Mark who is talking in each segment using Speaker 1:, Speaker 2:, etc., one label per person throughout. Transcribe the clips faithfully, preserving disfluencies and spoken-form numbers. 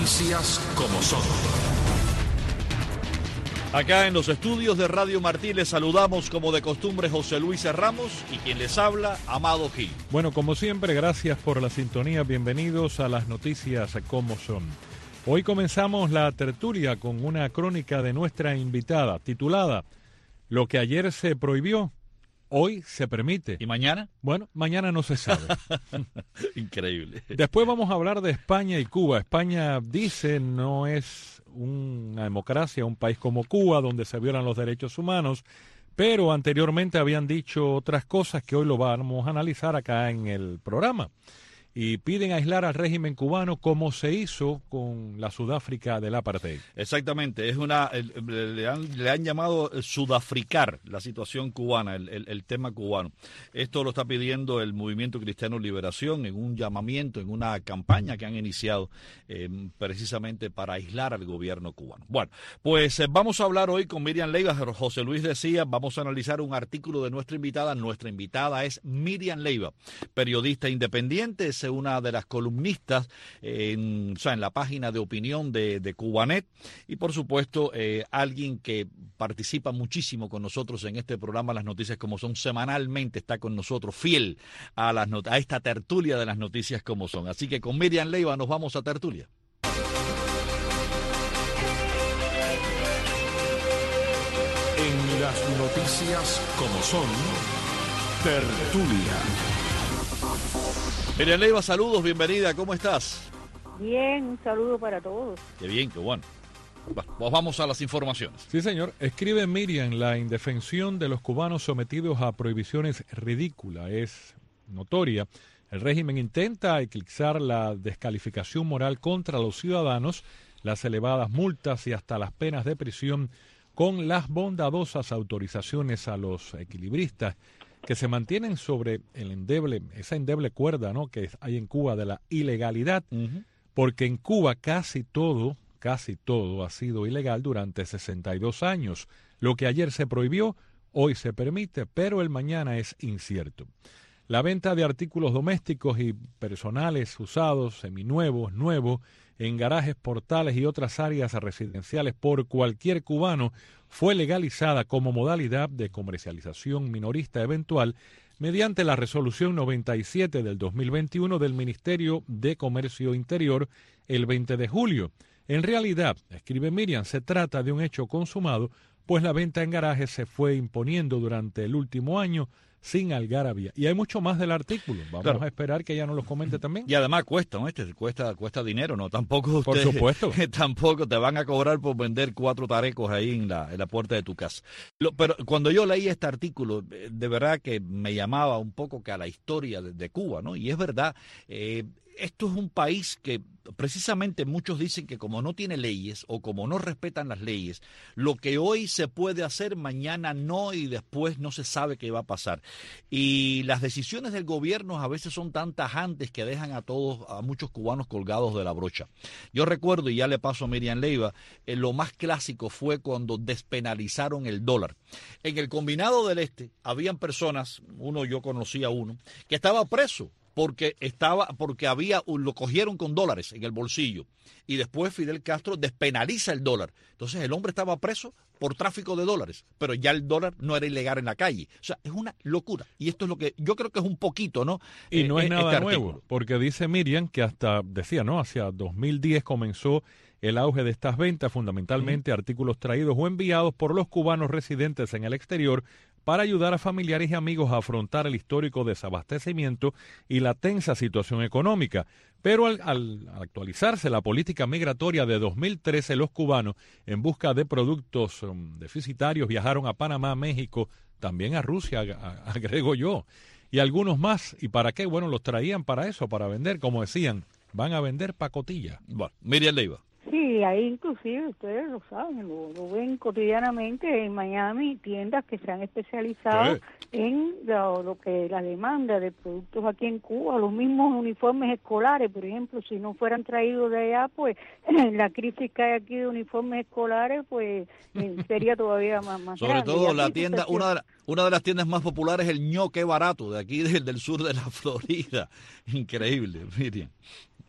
Speaker 1: noticias como son.
Speaker 2: Acá en los estudios de Radio Martí les saludamos como de costumbre José Luis Ramos y quien les habla, Amado Gil.
Speaker 3: Bueno, como siempre, gracias por la sintonía. Bienvenidos a las noticias como son. Hoy comenzamos la tertulia con una crónica de nuestra invitada titulada Lo que ayer se prohibió, hoy se permite.
Speaker 2: ¿Y mañana?
Speaker 3: Bueno, mañana no se sabe.
Speaker 2: Increíble.
Speaker 3: Después vamos a hablar de España y Cuba. España dice no es una democracia, un país como Cuba, donde se violan los derechos humanos, pero anteriormente habían dicho otras cosas que hoy lo vamos a analizar acá en el programa. Y piden aislar al régimen cubano como se hizo con la Sudáfrica del apartheid.
Speaker 2: Exactamente, es una le han, le han llamado sudafricar la situación cubana, el, el, el tema cubano. Esto lo está pidiendo el Movimiento Cristiano Liberación en un llamamiento, en una campaña que han iniciado eh, precisamente para aislar al gobierno cubano. Bueno, pues eh, vamos a hablar hoy con Miriam Leiva. José Luis decía, vamos a analizar un artículo de nuestra invitada. Nuestra invitada es Miriam Leiva, periodista independiente, es una de las columnistas en, o sea, en la página de opinión de, de Cubanet y por supuesto eh, alguien que participa muchísimo con nosotros en este programa Las Noticias Como Son. Semanalmente está con nosotros, fiel a, las not- a esta tertulia de Las Noticias Como Son. Así que con Miriam Leiva nos vamos a tertulia.
Speaker 1: En las noticias como son, tertulia.
Speaker 2: Miriam Leiva, saludos, bienvenida, ¿cómo estás?
Speaker 4: Bien, un saludo para todos.
Speaker 2: Qué bien, qué bueno. Pues vamos a las informaciones.
Speaker 3: Sí, señor. Escribe Miriam, la indefensión de los cubanos sometidos a prohibiciones ridícula es notoria. El régimen intenta eclipsar la descalificación moral contra los ciudadanos, las elevadas multas y hasta las penas de prisión con las bondadosas autorizaciones a los equilibristas que se mantienen sobre el endeble, esa endeble cuerda, ¿no?, que hay en Cuba de la ilegalidad, uh-huh. Porque en Cuba casi todo, casi todo ha sido ilegal durante sesenta y dos años. Lo que ayer se prohibió, hoy se permite, pero el mañana es incierto. La venta de artículos domésticos y personales usados, seminuevos, nuevos, en garajes, portales y otras áreas residenciales por cualquier cubano fue legalizada como modalidad de comercialización minorista eventual mediante la resolución noventa y siete del dos mil veintiuno del Ministerio de Comercio Interior el veinte de julio. En realidad, escribe Miriam, se trata de un hecho consumado, pues la venta en garajes se fue imponiendo durante el último año sin algarabía. Y hay mucho más del artículo. Vamos claro. a esperar que ella nos lo comente también.
Speaker 2: Y además cuesta, ¿no? Este cuesta, cuesta dinero, ¿no? Tampoco
Speaker 3: por
Speaker 2: usted,
Speaker 3: supuesto.
Speaker 2: Tampoco te van a cobrar por vender cuatro tarecos ahí en la, en la puerta de tu casa. Lo, pero cuando yo leí este artículo, de verdad que me llamaba un poco que a la historia de, de Cuba, ¿no? Y es verdad, eh, esto es un país que precisamente muchos dicen que como no tiene leyes o como no respetan las leyes, lo que hoy se puede hacer, mañana no y después no se sabe qué va a pasar. Y las decisiones del gobierno a veces son tan tajantes que dejan a todos, a muchos cubanos colgados de la brocha. Yo recuerdo, y ya le paso a Miriam Leiva, eh, lo más clásico fue cuando despenalizaron el dólar. En el Combinado del Este habían personas, uno yo conocía uno, que estaba preso porque estaba porque había lo cogieron con dólares en el bolsillo y después Fidel Castro despenaliza el dólar. Entonces el hombre estaba preso por tráfico de dólares, pero ya el dólar no era ilegal en la calle. O sea, es una locura. Y esto es lo que yo creo que es un poquito, ¿no?
Speaker 3: Y no
Speaker 2: eh,
Speaker 3: es nada
Speaker 2: este
Speaker 3: nuevo,
Speaker 2: artículo.
Speaker 3: Porque dice Miriam que hasta, decía, ¿no? Hacia dos mil diez comenzó el auge de estas ventas, fundamentalmente uh-huh. artículos traídos o enviados por los cubanos residentes en el exterior para ayudar a familiares y amigos a afrontar el histórico desabastecimiento y la tensa situación económica. Pero al, al, al actualizarse la política migratoria de dos mil trece, los cubanos, en busca de productos um, deficitarios, viajaron a Panamá, México, también a Rusia, a, a, agrego yo, y algunos más. ¿Y para qué? Bueno, los traían para eso, para vender, como decían, van a vender pacotilla.
Speaker 2: Bueno, Miriam Leiva.
Speaker 4: Sí, ahí inclusive, ustedes lo saben, lo, lo ven cotidianamente en Miami, tiendas que se han especializado sí. en lo, lo que la demanda de productos aquí en Cuba, los mismos uniformes escolares, por ejemplo, si no fueran traídos de allá, pues la crisis que hay aquí de uniformes escolares, pues sería todavía más, más
Speaker 2: Sobre
Speaker 4: grande.
Speaker 2: todo la tienda, una de, la, una de las tiendas más populares es el ñoque barato, de aquí del, del sur de la Florida. Increíble, Miriam.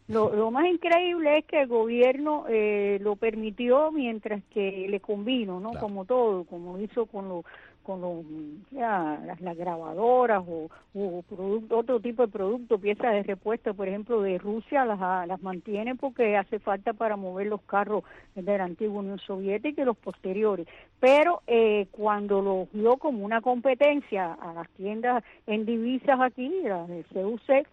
Speaker 4: Lo, lo más increíble es que el gobierno eh, lo permitió mientras que le convino, ¿no?
Speaker 2: Claro.
Speaker 4: Como todo, como hizo con los con los, ya, las, las grabadoras o, o producto, otro tipo de producto, piezas de repuesto, por ejemplo, de Rusia, las, las mantiene porque hace falta para mover los carros de la antigua Unión Soviética y los posteriores. Pero eh, cuando lo vio como una competencia a las tiendas en divisas aquí, las de C U C,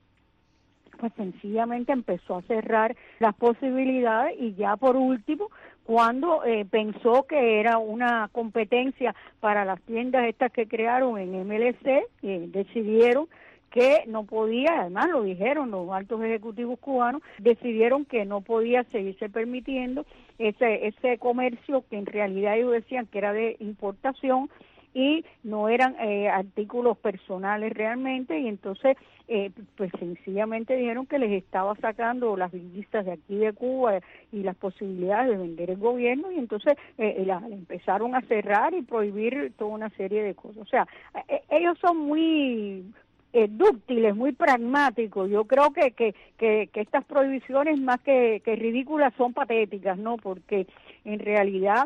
Speaker 4: pues sencillamente empezó a cerrar las posibilidades y ya por último, cuando eh, pensó que era una competencia para las tiendas estas que crearon en M L C, eh, decidieron que no podía, además lo dijeron los altos ejecutivos cubanos, decidieron que no podía seguirse permitiendo ese, ese comercio que en realidad ellos decían que era de importación y no eran eh, artículos personales realmente, y entonces eh, pues sencillamente dijeron que les estaba sacando las divisas de aquí de Cuba y las posibilidades de vender el gobierno, y entonces eh, la, la empezaron a cerrar y prohibir toda una serie de cosas. O sea, eh, ellos son muy eh, dúctiles, muy pragmáticos. Yo creo que, que, que, que estas prohibiciones más que, que ridículas son patéticas, ¿no? Porque en realidad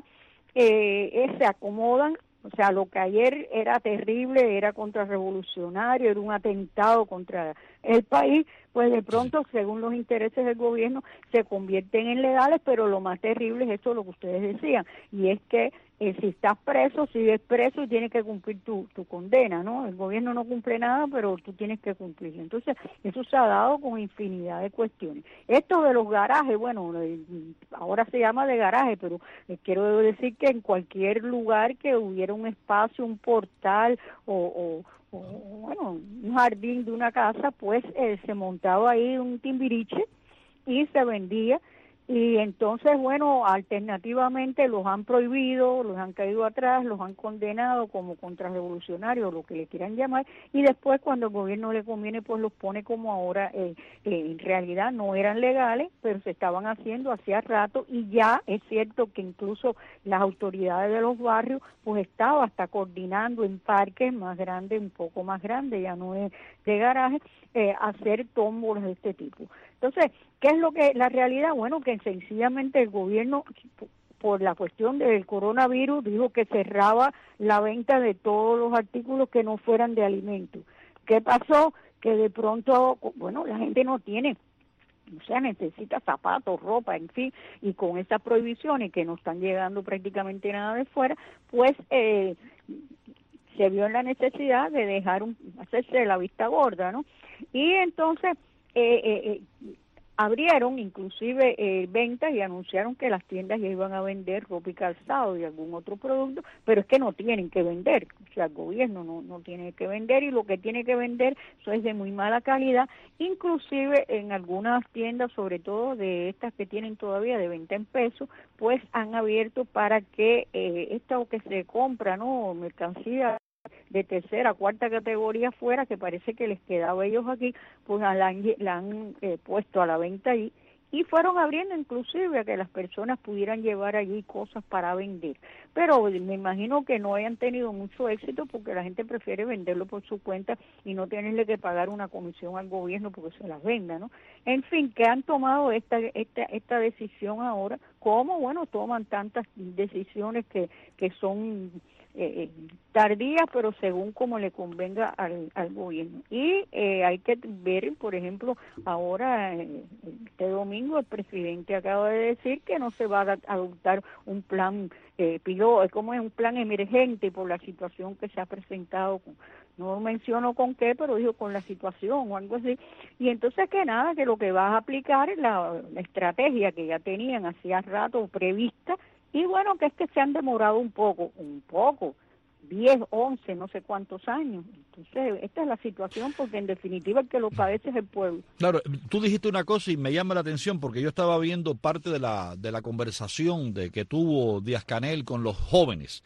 Speaker 4: eh, eh, se acomodan. O sea, lo que ayer era terrible, era contrarrevolucionario, era un atentado contra el país, pues de pronto, según los intereses del gobierno, se convierten en legales, pero lo más terrible es eso, lo que ustedes decían, y es que eh, si estás preso, sigues preso y tienes que cumplir tu, tu condena, ¿no? El gobierno no cumple nada, pero tú tienes que cumplirlo. Entonces, eso se ha dado con infinidad de cuestiones. Esto de los garajes, bueno, ahora se llama de garaje, pero les quiero decir que en cualquier lugar que hubiera un espacio, un portal o, o, o bueno, un jardín de una casa, pues eh, se montaba ahí un timbiriche y se vendía. Y entonces, bueno, alternativamente los han prohibido, los han caído atrás, los han condenado como contrarrevolucionarios, lo que le quieran llamar, y después cuando el gobierno le conviene, pues los pone como ahora, eh, eh, en realidad no eran legales, pero se estaban haciendo hacía rato, y ya es cierto que incluso las autoridades de los barrios, pues estaba hasta coordinando en parques más grandes, un poco más grandes, ya no es de garaje, eh, hacer tómbolas de este tipo. Entonces, ¿qué es lo que la realidad? Bueno, que sencillamente el gobierno, por la cuestión del coronavirus, dijo que cerraba la venta de todos los artículos que no fueran de alimentos. ¿Qué pasó? Que de pronto, bueno, la gente no tiene, o sea, necesita zapatos, ropa, en fin, y con estas prohibiciones que no están llegando prácticamente nada de fuera, pues eh, se vio en la necesidad de dejar un, hacerse la vista gorda, ¿no? Y entonces eh, eh, eh, abrieron inclusive eh, ventas y anunciaron que las tiendas ya iban a vender ropa y calzado y algún otro producto, pero es que no tienen que vender, o sea, el gobierno no, no tiene que vender, y lo que tiene que vender eso es de muy mala calidad, inclusive en algunas tiendas, sobre todo de estas que tienen todavía de venta en pesos, pues han abierto para que eh, esto que se compra, ¿no?, mercancía de tercera, cuarta categoría fuera, que parece que les quedaba a ellos aquí, pues la han, la han eh, puesto a la venta ahí, y fueron abriendo inclusive a que las personas pudieran llevar allí cosas para vender. Pero me imagino que no hayan tenido mucho éxito porque la gente prefiere venderlo por su cuenta y no tenerle que pagar una comisión al gobierno porque se las venda, ¿no? En fin, que han tomado esta esta esta decisión ahora, como, bueno, toman tantas decisiones que, que son Eh, tardías, pero según como le convenga al, al gobierno. Y eh, hay que ver, por ejemplo, ahora, eh, este domingo, el presidente acaba de decir que no se va a adoptar un plan eh, piloto, como es un plan emergente por la situación que se ha presentado, con, no menciono con qué, pero dijo con la situación o algo así. Y entonces que nada, que lo que va a aplicar es la, la estrategia que ya tenían hacía rato prevista. Y bueno, que es que se han demorado un poco, un poco, diez, once, no sé cuántos años. Entonces, esta es la situación, porque en definitiva el que lo padece es el pueblo.
Speaker 2: Claro, tú dijiste una cosa y me llama la atención, porque yo estaba viendo parte de la, de la conversación de que tuvo Díaz-Canel con los jóvenes.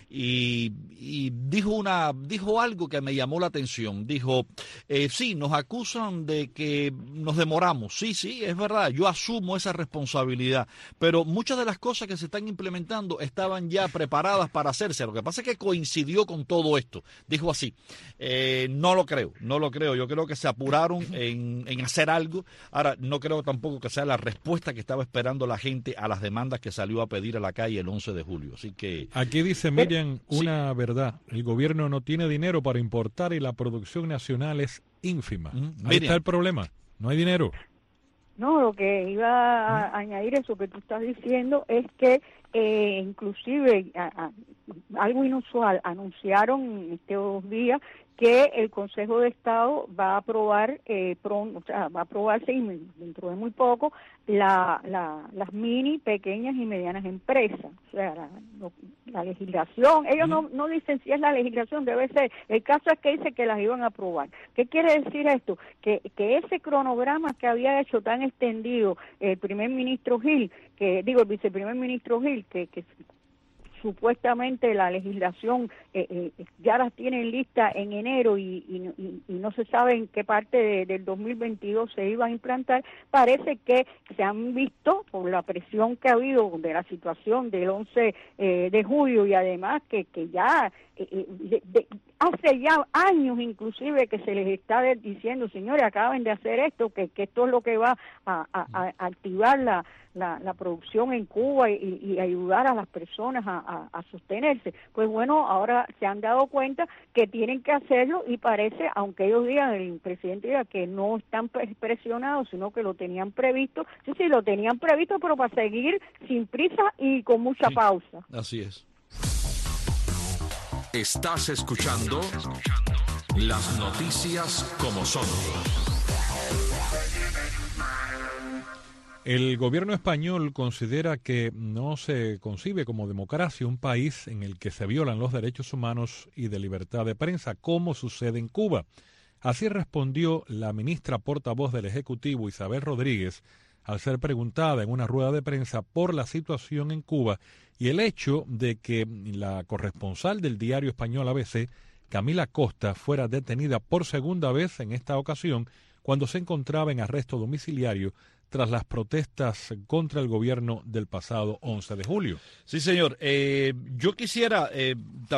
Speaker 2: y, y dijo una dijo algo que me llamó la atención. Dijo, eh, sí, nos acusan de que nos demoramos. Sí, sí, es verdad, yo asumo esa responsabilidad, pero muchas de las cosas que se están implementando estaban ya preparadas para hacerse. Lo que pasa es que coincidió con todo esto. Dijo así, eh, no lo creo, no lo creo. Yo creo que se apuraron en, en hacer algo. Ahora, no creo tampoco que sea la respuesta que estaba esperando la gente a las demandas que salió a pedir a la calle el once de julio. Así que...
Speaker 3: Aquí dice Miriam una sí. verdad. El gobierno no tiene dinero para importar y la producción nacional es ínfima. Mm, Ahí Miriam. está el problema. No hay dinero.
Speaker 4: No, lo que iba a ¿Mm? añadir eso que tú estás diciendo es que eh, inclusive a, a, algo inusual, anunciaron estos días que el Consejo de Estado va a aprobar, eh, pronto, o sea, va a aprobarse y dentro de muy poco la, la, las mini, pequeñas y medianas empresas. O sea, la, la legislación, ellos mm. no, no dicen si es la legislación, debe ser. El caso es que dice que las iban a aprobar. ¿Qué quiere decir esto? Que, que ese cronograma que había hecho tan extendido el primer ministro Gil, que digo el viceprimer ministro Gil, que, que supuestamente la legislación eh, eh, ya las tienen lista en enero y, y, y, y no se sabe en qué parte de, del dos mil veintidós se iba a implantar. Parece que se han visto por la presión que ha habido de la situación del once eh, de julio y además que, que ya eh, de, de, hace ya años inclusive que se les está diciendo, señores, acaben de hacer esto, que, que esto es lo que va a, a, a activar la La, la producción en Cuba y, y ayudar a las personas a, a, a sostenerse. Pues bueno, ahora se han dado cuenta que tienen que hacerlo y parece, aunque ellos digan, el presidente diga que no están presionados, sino que lo tenían previsto. Sí, sí, lo tenían previsto, pero para seguir sin prisa y con mucha
Speaker 2: sí,
Speaker 4: pausa.
Speaker 2: Así es.
Speaker 1: Estás escuchando las noticias como son.
Speaker 3: El gobierno español considera que no se concibe como democracia un país en el que se violan los derechos humanos y de libertad de prensa, como sucede en Cuba. Así respondió la ministra portavoz del Ejecutivo, Isabel Rodríguez, al ser preguntada en una rueda de prensa por la situación en Cuba y el hecho de que la corresponsal del diario español A B C, Camila Costa, fuera detenida por segunda vez en esta ocasión cuando se encontraba en arresto domiciliario tras las protestas contra el gobierno del pasado once de julio.
Speaker 2: Sí, señor. Eh, yo quisiera eh,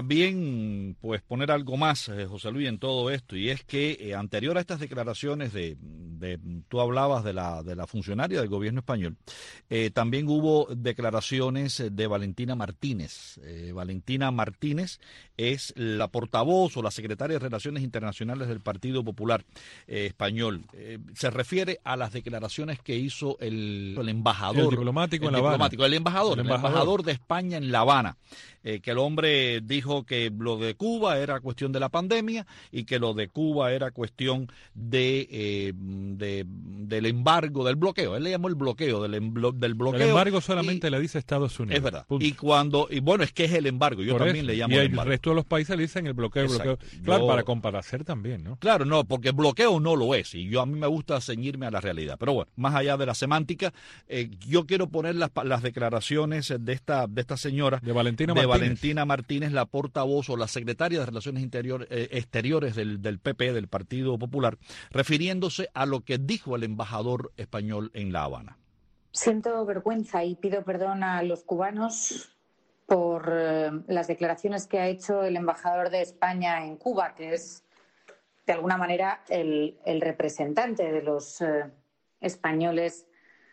Speaker 2: también pues poner algo más, eh, José Luis, en todo esto, y es que eh, anterior a estas declaraciones de, de tú hablabas de la de la funcionaria del gobierno español, eh, también hubo declaraciones de Valentina Martínez. Eh, Valentina Martínez es la portavoz o la secretaria de Relaciones Internacionales del Partido Popular eh, Español. Eh, se refiere a las declaraciones que hizo el, el embajador.
Speaker 3: El diplomático
Speaker 2: el
Speaker 3: en La Habana.
Speaker 2: Diplomático, el embajador,
Speaker 3: el
Speaker 2: el
Speaker 3: embajador.
Speaker 2: embajador de España en La Habana. Eh, que el hombre dijo que lo de Cuba era cuestión de la pandemia y que lo de Cuba era cuestión de, eh, de del embargo, del bloqueo. Él le llamó el bloqueo, del, emblo, del bloqueo.
Speaker 3: El embargo solamente y, le dice Estados Unidos.
Speaker 2: Es verdad.
Speaker 3: Punto.
Speaker 2: Y cuando, y bueno, es que es el embargo. Yo
Speaker 3: Por
Speaker 2: también
Speaker 3: eso.
Speaker 2: le llamo
Speaker 3: y
Speaker 2: el
Speaker 3: el
Speaker 2: embargo.
Speaker 3: resto de los países le dicen el bloqueo, el bloqueo. Claro, Yo, para comparecer también, ¿no?
Speaker 2: Claro, no, porque bloqueo no lo es. Y yo a mí me gusta ceñirme a la realidad. Pero bueno, más allá de la semántica, eh, yo quiero poner las, las declaraciones de esta, de esta señora.
Speaker 3: De Valentina
Speaker 2: de
Speaker 3: Martínez.
Speaker 2: Valentina Martínez, la portavoz o la secretaria de Relaciones Interior, eh, Exteriores del, del P P, del Partido Popular, refiriéndose a lo que dijo el embajador español en La Habana.
Speaker 5: Siento vergüenza y pido perdón a los cubanos por eh, las declaraciones que ha hecho el embajador de España en Cuba, que es de alguna manera el, el representante de los eh, españoles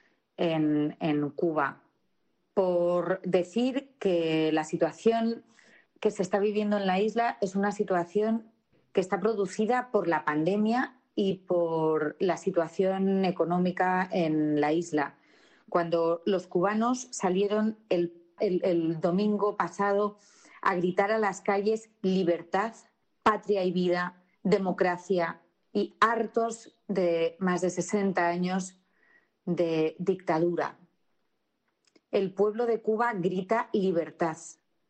Speaker 5: en, en Cuba, por decir que la situación que se está viviendo en la isla es una situación que está producida por la pandemia y por la situación económica en la isla. Cuando los cubanos salieron el, el, el domingo pasado a gritar a las calles libertad, patria y vida, democracia, y hartos de más de sesenta años de dictadura. El pueblo de Cuba grita libertad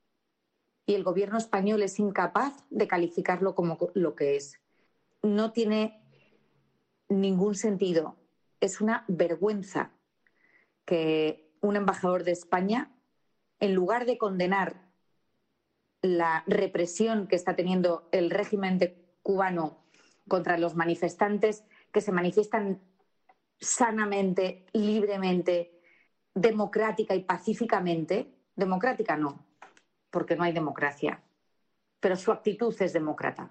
Speaker 5: y el gobierno español es incapaz de calificarlo como lo que es. No tiene ningún sentido. Es una vergüenza que un embajador de España, en lugar de condenar la represión que está teniendo el régimen de cubano contra los manifestantes que se manifiestan sanamente, libremente, democrática y pacíficamente. Democrática no, porque no hay democracia, pero su actitud es demócrata.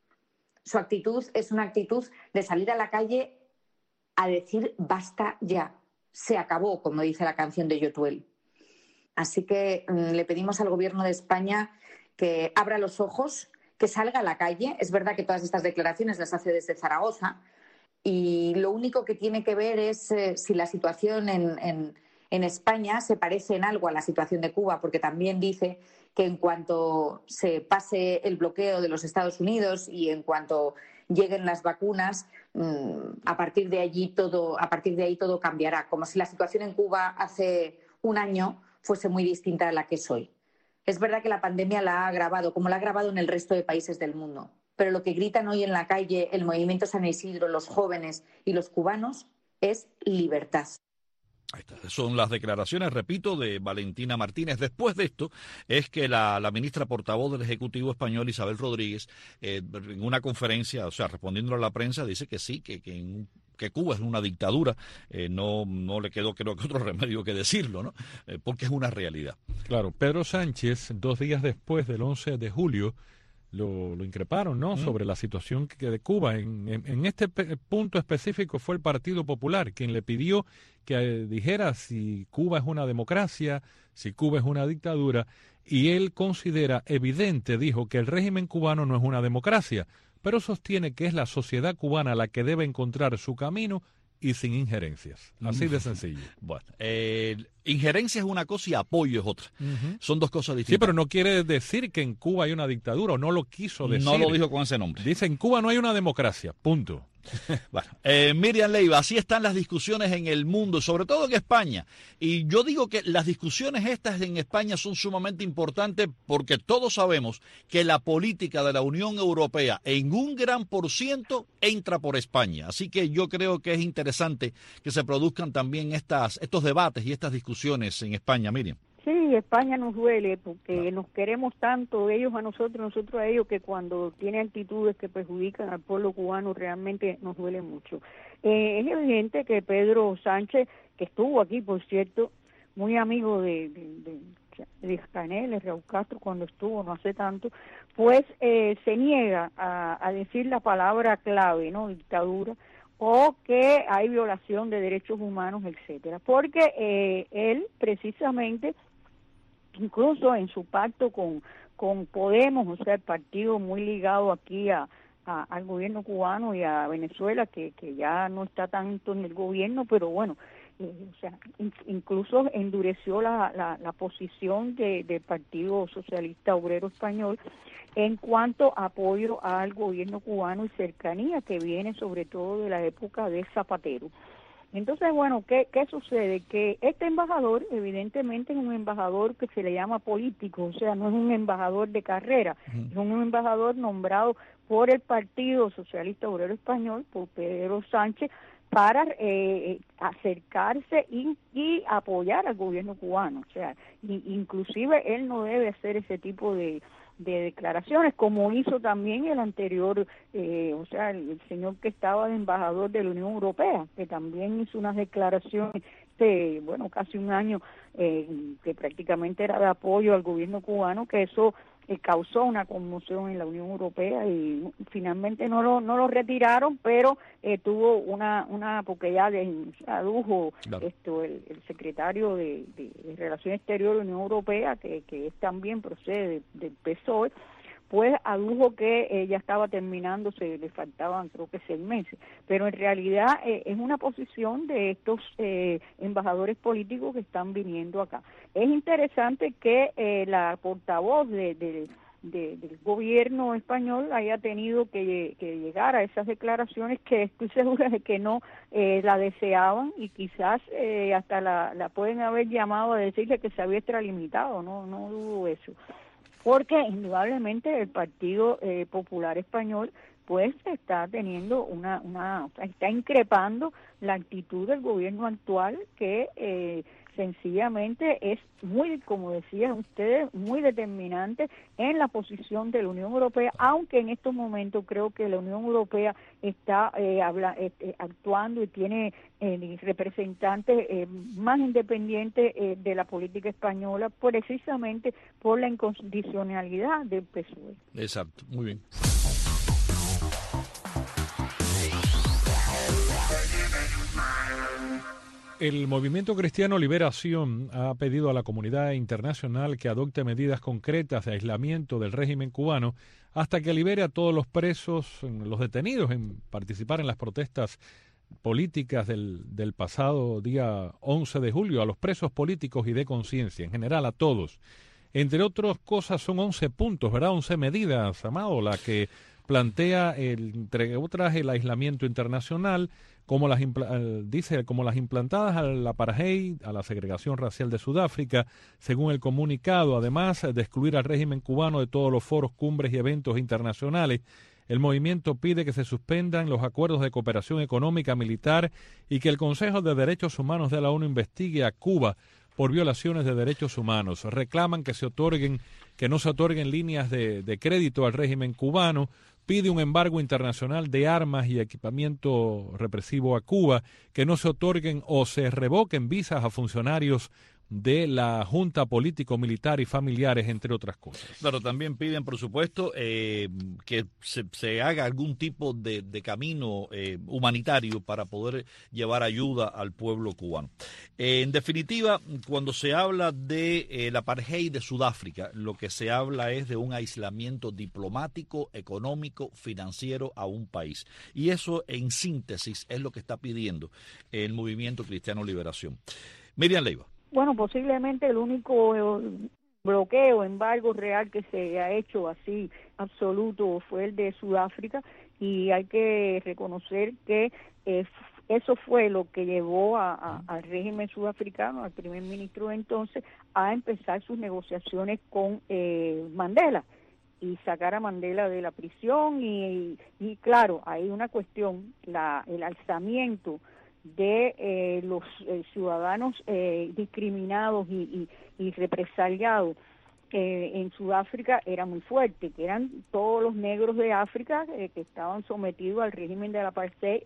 Speaker 5: Su actitud es una actitud de salir a la calle a decir basta ya, se acabó, como dice la canción de Yotuel. Así que mmm, le pedimos al Gobierno de España que abra los ojos, que salga a la calle. Es verdad que todas estas declaraciones las hace desde Zaragoza y lo único que tiene que ver es eh, si la situación en, en, en España se parece en algo a la situación de Cuba, porque también dice que en cuanto se pase el bloqueo de los Estados Unidos y en cuanto lleguen las vacunas, mmm, a partir de allí todo, a partir de ahí todo cambiará, como si la situación en Cuba hace un año fuese muy distinta a la que es hoy. Es verdad que la pandemia la ha agravado, como la ha agravado en el resto de países del mundo, pero lo que gritan hoy en la calle el movimiento San Isidro, los jóvenes y los cubanos es libertad.
Speaker 2: Estas son las declaraciones, repito, de Valentina Martínez. Después de esto es que la, la ministra portavoz del Ejecutivo español, Isabel Rodríguez, eh, en una conferencia, o sea, respondiendo a la prensa, dice que sí, que, que, en, que Cuba es una dictadura. Eh, no, no le quedó, creo que otro remedio que decirlo, ¿no? Eh, porque es una realidad.
Speaker 3: Claro, Pedro Sánchez, dos días después del once de julio, Lo, lo increparon, ¿no? Mm. Sobre la situación que de Cuba. En, en, en este pe- punto específico fue el Partido Popular quien le pidió que eh, dijera si Cuba es una democracia, si Cuba es una dictadura, y él considera evidente, dijo, que el régimen cubano no es una democracia, pero sostiene que es la sociedad cubana la que debe encontrar su camino y sin injerencias. Así de sencillo.
Speaker 2: Bueno, eh, injerencia es una cosa y apoyo es otra.
Speaker 3: Uh-huh.
Speaker 2: Son dos cosas distintas.
Speaker 3: Sí, pero no quiere decir que en Cuba hay una dictadura, o no lo quiso decir.
Speaker 2: No lo dijo con ese nombre.
Speaker 3: Dice, en Cuba no hay una democracia, punto.
Speaker 2: Bueno, eh, Miriam Leiva, así están las discusiones en el mundo, sobre todo en España. Y yo digo que las discusiones estas en España son sumamente importantes porque todos sabemos que la política de la Unión Europea en un gran por ciento entra por España. Así que yo creo que es interesante que se produzcan también estas, estos debates y estas discusiones en España, Miriam.
Speaker 4: Sí, España nos duele porque nos queremos tanto, ellos a nosotros, nosotros a ellos, que cuando tienen actitudes que perjudican al pueblo cubano realmente nos duele mucho. Eh, es evidente que Pedro Sánchez, que estuvo aquí, por cierto, muy amigo de, de, de, de Canel, Raúl Castro, cuando estuvo no hace tanto, pues eh, se niega a, a decir la palabra clave, ¿no? Dictadura, o que hay violación de derechos humanos, etcétera, porque eh, él precisamente, incluso en su pacto con con Podemos, o sea, el partido muy ligado aquí a, a al gobierno cubano y a Venezuela, que, que ya no está tanto en el gobierno, pero bueno, eh, o sea, in, incluso endureció la, la, la posición de, del Partido Socialista Obrero Español en cuanto a apoyo al gobierno cubano y cercanía que viene sobre todo de la época de Zapatero. Entonces, bueno, ¿qué, qué sucede? Que este embajador, evidentemente, es un embajador que se le llama político, o sea, no es un embajador de carrera, uh-huh. Es un embajador nombrado por el Partido Socialista Obrero Español, por Pedro Sánchez, para eh, acercarse y, y apoyar al gobierno cubano. O sea, y, inclusive él no debe hacer ese tipo de... de declaraciones, como hizo también el anterior, eh, o sea, el, el señor que estaba de embajador de la Unión Europea, que también hizo unas declaraciones de, bueno, casi un año, eh, que prácticamente era de apoyo al gobierno cubano, que eso eh, causó una conmoción en la Unión Europea y finalmente no lo no lo retiraron, pero eh, tuvo una, una porque ya de, adujo claro. esto el, el secretario de, de, de Relaciones Exteriores de la Unión Europea, que, que es también procede del P S O E, pues adujo que eh, ya estaba terminando, se le faltaban creo que seis meses, pero en realidad eh, es una posición de estos eh, embajadores políticos que están viniendo acá. Es interesante que eh, la portavoz de, de, de, del gobierno español haya tenido que, que llegar a esas declaraciones, que estoy segura de que no eh, la deseaban y quizás eh, hasta la, la pueden haber llamado a decirle que se había extralimitado, no, no dudo eso. Porque indudablemente el Partido eh, Popular Español pues está teniendo una, una, está increpando la actitud del gobierno actual, que eh, sencillamente es muy, como decían ustedes, muy determinante en la posición de la Unión Europea, aunque en estos momentos creo que la Unión Europea está eh, habla, eh, actuando y tiene eh, representantes eh, más independientes eh, de la política española, precisamente por la incondicionalidad del P S O E.
Speaker 2: Exacto, muy bien.
Speaker 3: El Movimiento Cristiano Liberación ha pedido a la comunidad internacional que adopte medidas concretas de aislamiento del régimen cubano hasta que libere a todos los presos, los detenidos en participar en las protestas políticas del, del pasado día once de julio, a los presos políticos y de conciencia, en general a todos. Entre otras cosas son once puntos, ¿verdad? once medidas, Amado, la que plantea, el, entre otras, el aislamiento internacional, como las dice como las implantadas al apartheid, a la segregación racial de Sudáfrica, según el comunicado, además de excluir al régimen cubano de todos los foros, cumbres y eventos internacionales. El movimiento pide que se suspendan los acuerdos de cooperación económica militar y que el Consejo de Derechos Humanos de la ONU investigue a Cuba por violaciones de derechos humanos. Reclaman que se otorguen, que no se otorguen líneas de, de crédito al régimen cubano. Pide un embargo internacional de armas y equipamiento represivo a Cuba, que no se otorguen o se revoquen visas a funcionarios de la Junta Político-Militar y familiares, entre otras cosas.
Speaker 2: Pero también piden, por supuesto, eh, que se, se haga algún tipo de, de camino eh, humanitario para poder llevar ayuda al pueblo cubano. Eh, en definitiva, cuando se habla de eh, la apartheid de Sudáfrica, lo que se habla es de un aislamiento diplomático, económico, financiero a un país. Y eso, en síntesis, es lo que está pidiendo el Movimiento Cristiano Liberación. Miriam Leiva.
Speaker 4: Bueno, posiblemente el único bloqueo, embargo real que se ha hecho así absoluto fue el de Sudáfrica, y hay que reconocer que eh, eso fue lo que llevó a, a, al régimen sudafricano, al primer ministro de entonces, a empezar sus negociaciones con eh, Mandela y sacar a Mandela de la prisión. Y, y claro, hay una cuestión, la, el alzamiento de eh, los eh, ciudadanos eh, discriminados y, y, y represaliados eh, en Sudáfrica era muy fuerte, que eran todos los negros de África eh, que estaban sometidos al régimen de la apartheid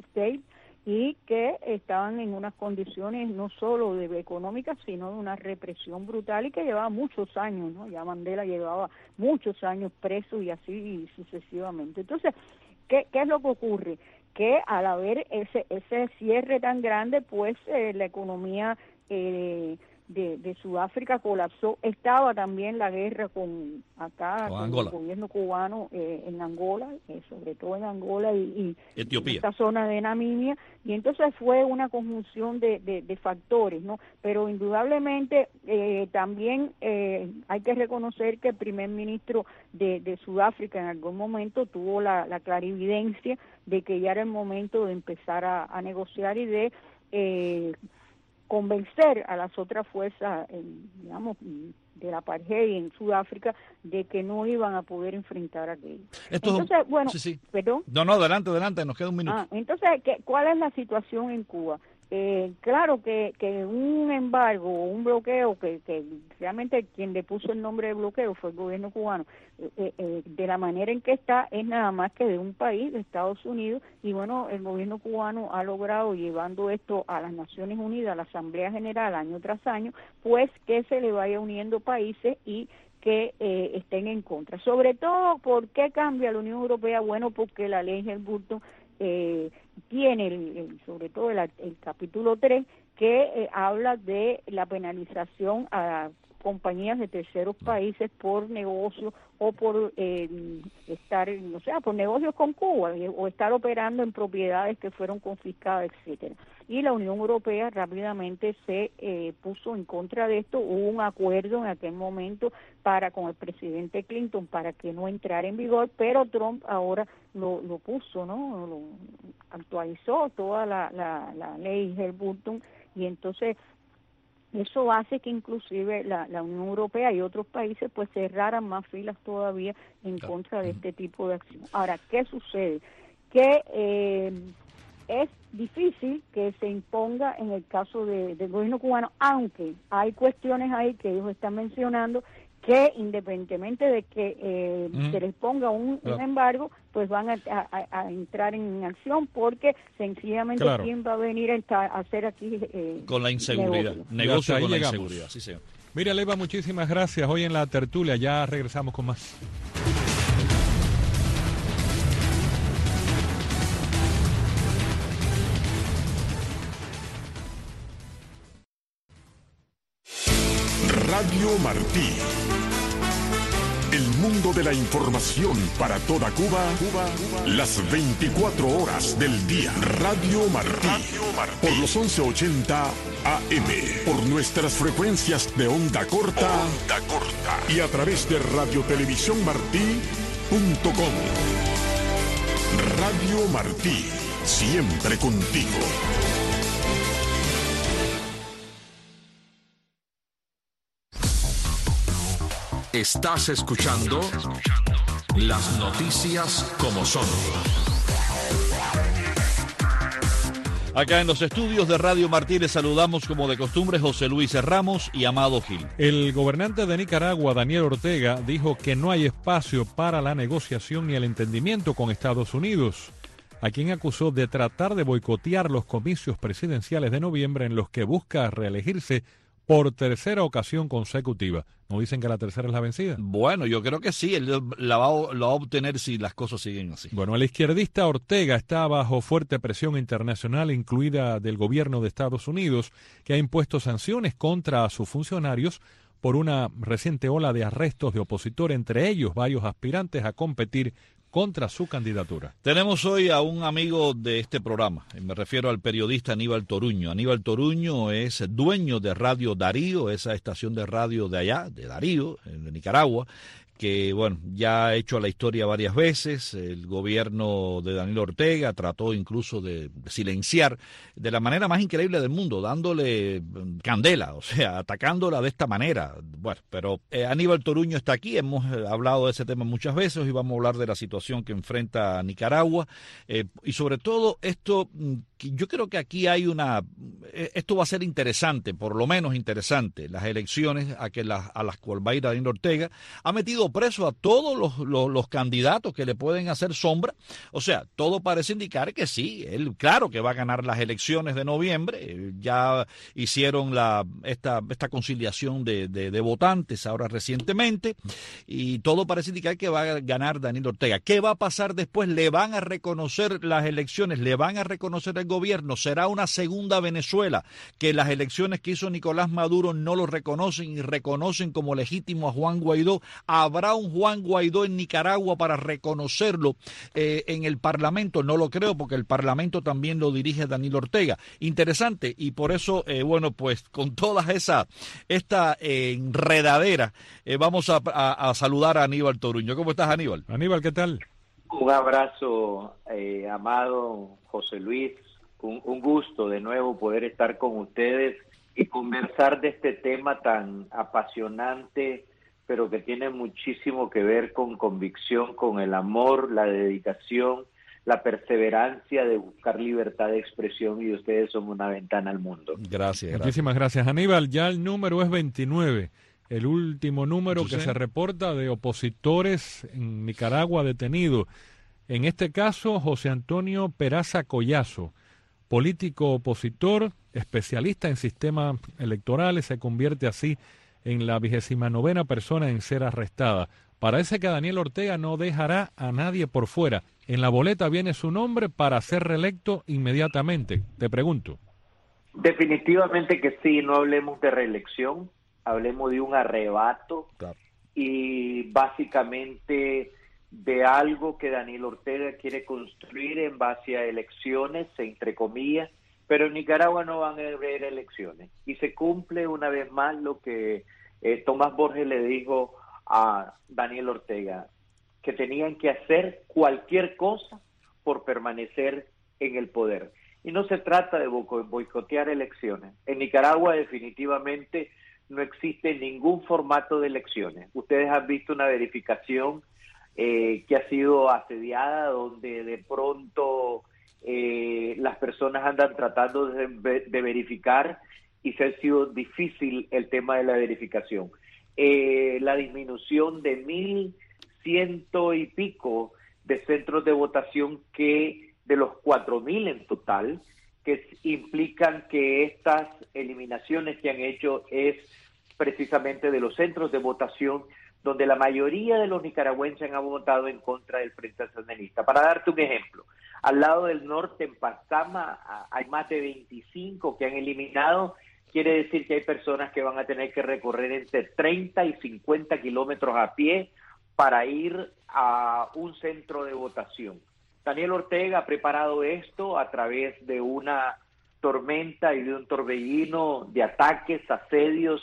Speaker 4: y que estaban en unas condiciones no solo de económicas, sino de una represión brutal, y que llevaba muchos años, ¿no? Ya Mandela llevaba muchos años preso y así sucesivamente. Entonces, ¿qué, qué es lo que ocurre? Que al haber ese ese cierre tan grande, pues eh, la economía eh, de, de Sudáfrica colapsó. Estaba también la guerra con acá, con, con el gobierno cubano eh, en Angola, eh, sobre todo en Angola y, y
Speaker 2: Etiopía,
Speaker 4: esta zona de Namibia, y entonces fue una conjunción de, de, de factores, ¿no? Pero indudablemente eh, también eh, hay que reconocer que el primer ministro de, de Sudáfrica en algún momento tuvo la, la clarividencia de que ya era el momento de empezar a, a negociar y de eh, convencer a las otras fuerzas, eh, digamos, de la apartheid en Sudáfrica, de que no iban a poder enfrentar aquello.
Speaker 2: Esto,
Speaker 4: entonces, bueno,
Speaker 2: sí, sí.
Speaker 4: ¿perdón?
Speaker 2: No, no, adelante, adelante, nos queda un minuto.
Speaker 4: Ah, entonces, ¿qué, ¿cuál es la situación en Cuba? Eh, claro que, que un embargo o un bloqueo, que, que realmente quien le puso el nombre de bloqueo fue el gobierno cubano, eh, eh, de la manera en que está, es nada más que de un país, de Estados Unidos, y bueno, el gobierno cubano ha logrado, llevando esto a las Naciones Unidas, a la Asamblea General, año tras año, pues que se le vaya uniendo países y que eh, estén en contra. Sobre todo, ¿por qué cambia la Unión Europea? Bueno, porque la ley Helmut eh, tiene, el, el, sobre todo el, el capítulo tres, que eh, habla de la penalización a compañías de terceros países por negocios o por eh, estar, o sea, por negocios con Cuba o estar operando en propiedades que fueron confiscadas, etcétera. Y la Unión Europea rápidamente se eh, puso en contra de esto. Hubo un acuerdo en aquel momento para con el presidente Clinton para que no entrara en vigor, pero Trump ahora lo, lo puso, ¿no? Lo actualizó toda la, la, la ley Helmut, y entonces eso hace que inclusive la, la Unión Europea y otros países pues cerraran más filas todavía en contra de este tipo de acción. Ahora, ¿qué sucede? Que eh, es difícil que se imponga en el caso de, del gobierno cubano, aunque hay cuestiones ahí que ellos están mencionando que independientemente de que eh, mm. se les ponga un, claro. un embargo, pues van a, a, a entrar en acción, porque sencillamente claro. quién va a venir a, a hacer aquí eh,
Speaker 2: con la inseguridad, negocio, negocio con la inseguridad. Sí, señor.
Speaker 3: Mira, Leiva, muchísimas gracias. Hoy en la tertulia ya regresamos con más.
Speaker 1: Radio Martí. El mundo de la información para toda Cuba, Cuba, Cuba, las veinticuatro horas del día. Radio Martí. Radio Martí. Por los once ochenta A M. Por nuestras frecuencias de onda corta. Onda corta. Y a través de radiotelevisión martí punto com. Radio Martí. Siempre contigo. Estás escuchando las noticias como son.
Speaker 2: Acá en los estudios de Radio Martí les saludamos como de costumbre José Luis Ramos y Amado Gil.
Speaker 3: El gobernante de Nicaragua, Daniel Ortega, dijo que no hay espacio para la negociación ni el entendimiento con Estados Unidos, a quien acusó de tratar de boicotear los comicios presidenciales de noviembre en los que busca reelegirse por tercera ocasión consecutiva. ¿No dicen que la tercera es la vencida?
Speaker 2: Bueno, yo creo que sí, él la va, la va a obtener si las cosas siguen así.
Speaker 3: Bueno, el izquierdista Ortega está bajo fuerte presión internacional, incluida del gobierno de Estados Unidos, que ha impuesto sanciones contra sus funcionarios por una reciente ola de arrestos de opositores, entre ellos varios aspirantes a competir contra su candidatura.
Speaker 2: Tenemos hoy a un amigo de este programa, me refiero al periodista Aníbal Toruño. Aníbal Toruño es dueño de Radio Darío, esa estación de radio de allá, de Darío, en Nicaragua, que bueno, ya ha hecho la historia varias veces. El gobierno de Daniel Ortega trató incluso de silenciar de la manera más increíble del mundo, dándole candela, o sea, atacándola de esta manera. Bueno, pero eh, Aníbal Toruño está aquí, hemos hablado de ese tema muchas veces y vamos a hablar de la situación que enfrenta Nicaragua eh, y sobre todo esto, yo creo que aquí hay una, esto va a ser interesante, por lo menos interesante, las elecciones a, que las, a las cuales va a ir Daniel Ortega. Ha metido preso a todos los, los, los candidatos que le pueden hacer sombra. O sea, todo parece indicar que sí, él claro que va a ganar las elecciones de noviembre. Ya hicieron la esta esta conciliación de, de, de votantes ahora recientemente y todo parece indicar que va a ganar Daniel Ortega. ¿Qué va a pasar después? ¿Le van a reconocer las elecciones? ¿Le van a reconocer el gobierno? ¿Será una segunda Venezuela, que las elecciones que hizo Nicolás Maduro no lo reconocen y reconocen como legítimo a Juan Guaidó? ¿Habrá un Juan Guaidó en Nicaragua para reconocerlo eh, en el Parlamento? No lo creo, porque el Parlamento también lo dirige Daniel Ortega. Interesante, y por eso, eh, bueno, pues con toda esa esta eh, enredadera, eh, vamos a, a, a saludar a Aníbal Toruño. ¿Cómo estás, Aníbal?
Speaker 3: Aníbal, ¿qué tal?
Speaker 6: Un abrazo, eh, amado José Luis. Un, un gusto de nuevo poder estar con ustedes y conversar de este tema tan apasionante, pero que tiene muchísimo que ver con convicción, con el amor, la dedicación, la perseverancia de buscar libertad de expresión, y ustedes son una ventana al mundo.
Speaker 2: Gracias.
Speaker 3: Muchísimas gracias, Aníbal. Ya el número es veintinueve, el último número que se reporta de opositores en Nicaragua detenidos. En este caso, José Antonio Peraza Collazo, político opositor, especialista en sistemas electorales, se convierte así en la vigésima novena persona en ser arrestada. Parece que Daniel Ortega no dejará a nadie por fuera. En la boleta viene su nombre para ser reelecto inmediatamente. Te pregunto.
Speaker 6: Definitivamente que sí, no hablemos de reelección, hablemos de un arrebato, claro, y básicamente de algo que Daniel Ortega quiere construir en base a elecciones, entre comillas, pero en Nicaragua no van a haber elecciones. Y se cumple una vez más lo que eh, Tomás Borges le dijo a Daniel Ortega, que tenían que hacer cualquier cosa por permanecer en el poder. Y no se trata de boicotear elecciones. En Nicaragua definitivamente no existe ningún formato de elecciones. Ustedes han visto una verificación eh, que ha sido asediada, donde de pronto eh, las personas andan tratando de, de verificar y se ha sido difícil el tema de la verificación. Eh, la disminución de mil ciento y pico de centros de votación que de los cuatro mil en total, que implican que estas eliminaciones que han hecho es precisamente de los centros de votación donde la mayoría de los nicaragüenses han votado en contra del Frente Sandinista. Para darte un ejemplo, al lado del norte, en Pastama, hay más de veinticinco que han eliminado. Quiere decir que hay personas que van a tener que recorrer entre treinta y cincuenta kilómetros a pie para ir a un centro de votación. Daniel Ortega ha preparado esto a través de una tormenta y de un torbellino de ataques, asedios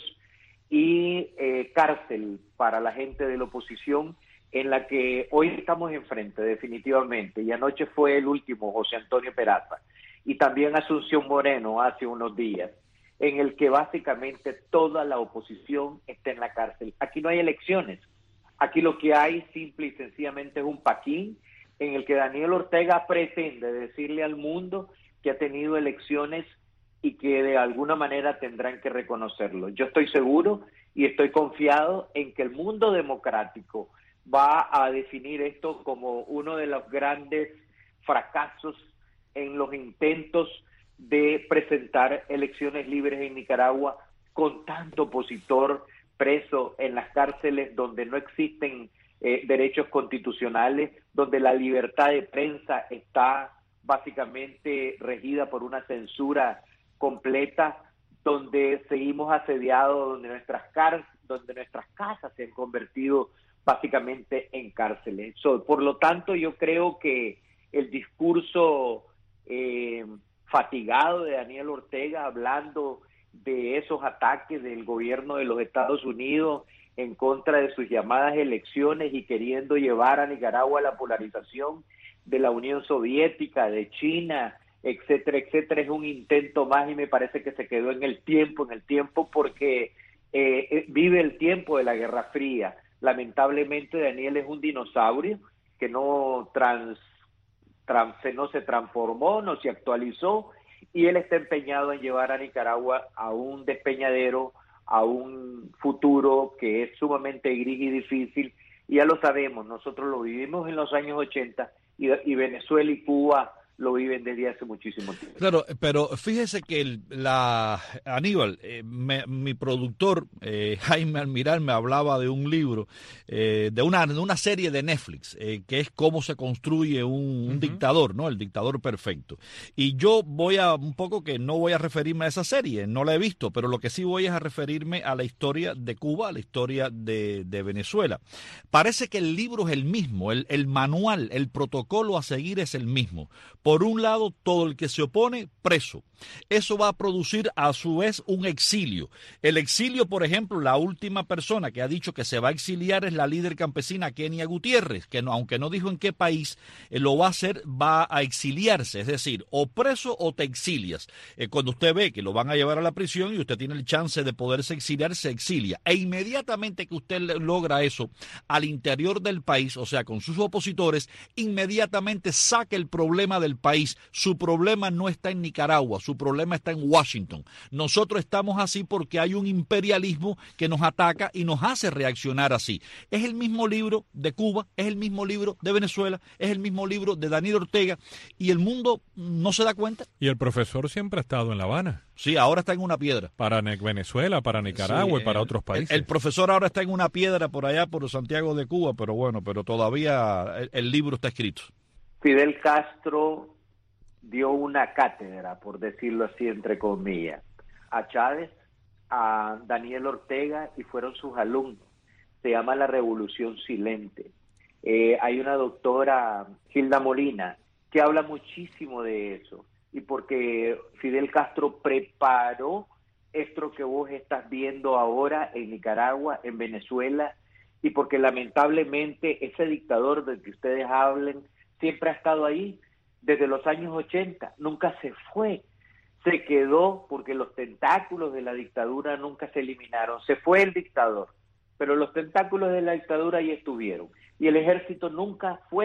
Speaker 6: y eh, cárcel para la gente de la oposición, en la que hoy estamos enfrente definitivamente, y anoche fue el último, José Antonio Peraza, y también Asunción Moreno hace unos días, en el que básicamente toda la oposición está en la cárcel. Aquí no hay elecciones, aquí lo que hay simple y sencillamente es un paquín en el que Daniel Ortega pretende decirle al mundo que ha tenido elecciones y que de alguna manera tendrán que reconocerlo. Yo estoy seguro y estoy confiado en que el mundo democrático va a definir esto como uno de los grandes fracasos en los intentos de presentar elecciones libres en Nicaragua, con tanto opositor preso en las cárceles donde no existen eh, derechos constitucionales, donde la libertad de prensa está básicamente regida por una censura completa, donde seguimos asediados, donde nuestras car donde nuestras casas se han convertido básicamente en cárceles. So, por lo tanto, yo creo que el discurso eh, fatigado de Daniel Ortega, hablando de esos ataques del gobierno de los Estados Unidos en contra de sus llamadas elecciones y queriendo llevar a Nicaragua a la polarización de la Unión Soviética, de China, etcétera, etcétera, es un intento más, y me parece que se quedó en el tiempo, en el tiempo porque eh, vive el tiempo de la Guerra Fría. Lamentablemente Daniel es un dinosaurio que no, trans, trans, no se transformó, no se actualizó, y él está empeñado en llevar a Nicaragua a un despeñadero, a un futuro que es sumamente gris y difícil, y ya lo sabemos, nosotros lo vivimos en los años ochenta, y, y Venezuela y Cuba lo viven desde hace muchísimo tiempo.
Speaker 2: Claro, pero fíjese que el, la Aníbal, eh, me, mi productor eh, Jaime Almiral me hablaba de un libro, eh, de una de una serie de Netflix, eh, que es cómo se construye un, un uh-huh. dictador, ¿no? El dictador perfecto. Y yo voy a un poco que no voy a referirme a esa serie, no la he visto, pero lo que sí voy es a referirme a la historia de Cuba, a la historia de, de Venezuela. Parece que el libro es el mismo, el, el manual, el protocolo a seguir es el mismo. Por un lado, todo el que se opone, preso. Eso va a producir a su vez un exilio. El exilio, por ejemplo, la última persona que ha dicho que se va a exiliar es la líder campesina Kenia Gutiérrez, que no, aunque no dijo en qué país, eh, lo va a hacer, va a exiliarse, es decir, o preso o te exilias. Eh, cuando usted ve que lo van a llevar a la prisión y usted tiene el chance de poderse exiliar, se exilia. E inmediatamente que usted logra eso al interior del país, o sea, con sus opositores, inmediatamente saca el problema del país. Su problema no está en Nicaragua, su problema está en Washington. Nosotros estamos así porque hay un imperialismo que nos ataca y nos hace reaccionar así. Es el mismo libro de Cuba, es el mismo libro de Venezuela, es el mismo libro de Daniel Ortega, y el mundo no se da cuenta.
Speaker 3: Y el profesor siempre ha estado en La Habana.
Speaker 2: Sí, ahora está en una piedra.
Speaker 3: Para Venezuela, para Nicaragua, sí, y para
Speaker 2: el,
Speaker 3: otros países.
Speaker 2: El, el profesor ahora está en una piedra por allá, por Santiago de Cuba, pero bueno, pero todavía el, el libro está escrito.
Speaker 6: Fidel Castro dio una cátedra, por decirlo así, entre comillas, a Chávez, a Daniel Ortega, y fueron sus alumnos. Se llama la Revolución Silente. Eh, hay una doctora, Hilda Molina, que habla muchísimo de eso, y porque Fidel Castro preparó esto que vos estás viendo ahora en Nicaragua, en Venezuela, y porque lamentablemente ese dictador del que ustedes hablen siempre ha estado ahí desde los años ochenta, nunca se fue, se quedó porque los tentáculos de la dictadura nunca se eliminaron. Se fue el dictador, pero los tentáculos de la dictadura ahí estuvieron, y el ejército nunca fue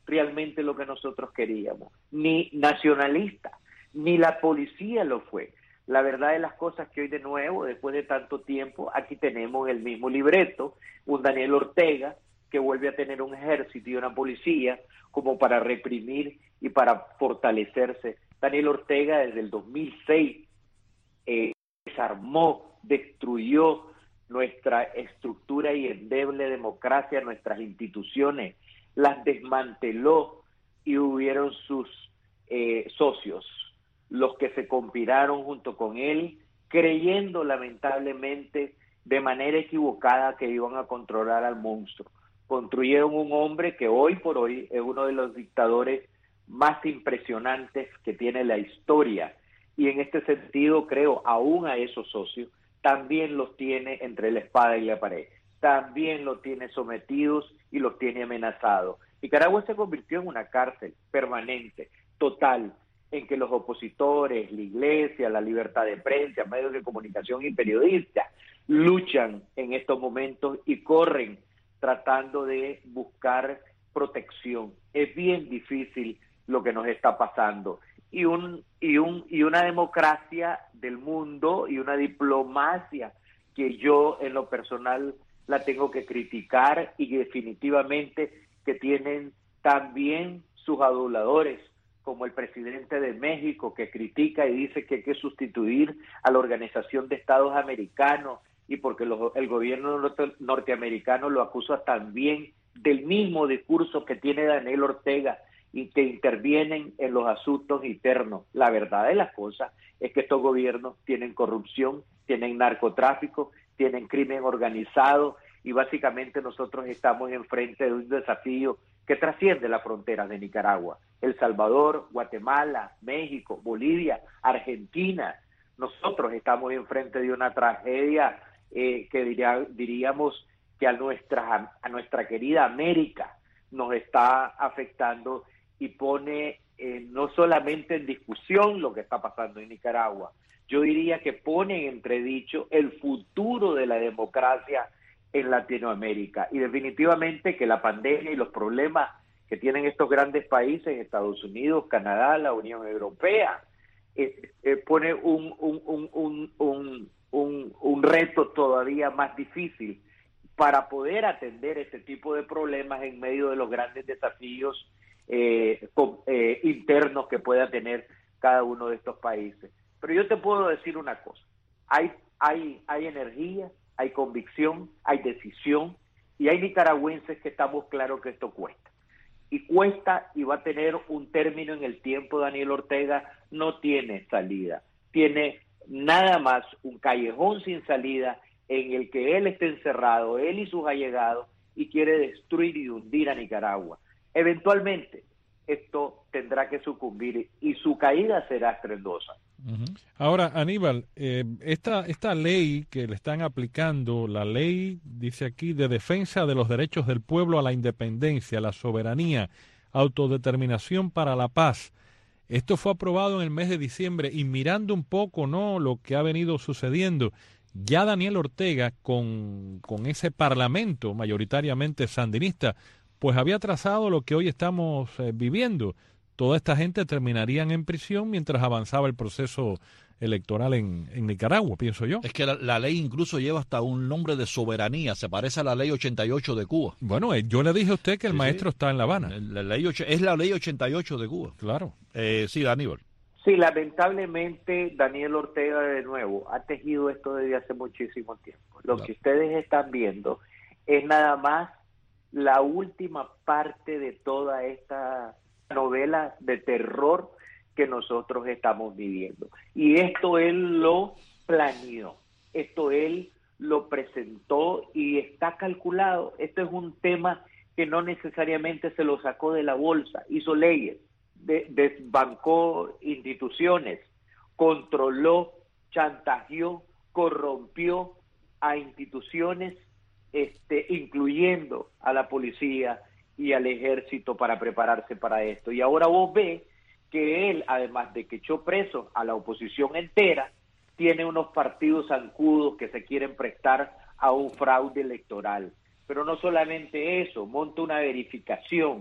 Speaker 6: realmente lo que nosotros queríamos, ni nacionalista, ni la policía lo fue. La verdad de las cosas que hoy de nuevo, después de tanto tiempo, aquí tenemos el mismo libreto, un Daniel Ortega que vuelve a tener un ejército y una policía como para reprimir y para fortalecerse. Daniel Ortega desde el dos mil seis eh, desarmó, destruyó nuestra estructura y endeble democracia, nuestras instituciones, las desmanteló y hubieron sus eh, socios, los que se conspiraron junto con él, creyendo lamentablemente de manera equivocada que iban a controlar al monstruo. Construyeron un hombre que hoy por hoy es uno de los dictadores más impresionantes que tiene la historia, y en este sentido creo aún a esos socios también los tiene entre la espada y la pared, también los tiene sometidos y los tiene amenazados. Nicaragua se convirtió en una cárcel permanente, total, en que los opositores, la iglesia, la libertad de prensa, medios de comunicación y periodistas luchan en estos momentos y corren tratando de buscar protección. Es bien difícil lo que nos está pasando. Y un y un y una democracia del mundo y una diplomacia que yo en lo personal la tengo que criticar, y que definitivamente que tienen también sus aduladores, como el presidente de México, que critica y dice que hay que sustituir a la Organización de Estados Americanos, y porque los, el gobierno norte, norteamericano lo acusa también del mismo discurso que tiene Daniel Ortega, y que intervienen en los asuntos internos. La verdad de las cosas es que estos gobiernos tienen corrupción, tienen narcotráfico, tienen crimen organizado, y básicamente nosotros estamos enfrente de un desafío que trasciende las fronteras de Nicaragua. El Salvador, Guatemala, México, Bolivia, Argentina. Nosotros estamos enfrente de una tragedia eh, que diría, diríamos que a nuestra, a nuestra querida América nos está afectando, y pone eh, no solamente en discusión lo que está pasando en Nicaragua, yo diría que pone en entredicho el futuro de la democracia en Latinoamérica. Y definitivamente que la pandemia y los problemas que tienen estos grandes países, Estados Unidos, Canadá, la Unión Europea, eh, eh, pone un, un, un, un, un, un, un reto todavía más difícil para poder atender este tipo de problemas en medio de los grandes desafíos eh, con, eh, internos que pueda tener cada uno de estos países. Pero yo te puedo decir una cosa, hay, hay, hay energía, hay convicción, hay decisión, y hay nicaragüenses que estamos claros que esto cuesta. Y cuesta, y va a tener un término en el tiempo. Daniel Ortega no tiene salida, tiene nada más un callejón sin salida en el que él esté encerrado, él y sus allegados, y quiere destruir y hundir a Nicaragua. Eventualmente esto tendrá que sucumbir y su caída será estruendosa.
Speaker 3: Uh-huh. Ahora, Aníbal, eh, esta, esta ley que le están aplicando, la ley, dice aquí, de defensa de los derechos del pueblo a la independencia, la soberanía, autodeterminación para la paz, esto fue aprobado en el mes de diciembre, y mirando un poco, ¿no?, lo que ha venido sucediendo, ya Daniel Ortega con, con ese parlamento mayoritariamente sandinista, pues había trazado lo que hoy estamos eh, viviendo. Toda esta gente terminarían en prisión mientras avanzaba el proceso electoral en, en Nicaragua, pienso yo.
Speaker 2: Es que la, la ley incluso lleva hasta un nombre de soberanía, se parece a la ley ochenta y ocho de Cuba.
Speaker 3: Bueno, eh, yo le dije a usted que el
Speaker 2: sí,
Speaker 3: maestro
Speaker 2: sí.
Speaker 3: está en La Habana.
Speaker 2: La ley, es la ley ochenta y ocho de Cuba.
Speaker 3: Claro.
Speaker 2: Eh, sí, Aníbal.
Speaker 6: Sí, lamentablemente Daniel Ortega de nuevo ha tejido esto desde hace muchísimo tiempo. Lo
Speaker 2: claro.
Speaker 6: que ustedes están viendo es nada más la última parte de toda esta novela de terror que nosotros estamos viviendo. Y esto él lo planeó, esto él lo presentó y está calculado. Esto es un tema que no necesariamente se lo sacó de la bolsa, hizo leyes, de, desbancó instituciones, controló, chantajeó, corrompió a instituciones, este, incluyendo a la policía y al ejército para prepararse para esto. Y ahora vos ves que él, además de que echó preso a la oposición entera, tiene unos partidos zancudos que se quieren prestar a un fraude electoral. Pero no solamente eso, monta una verificación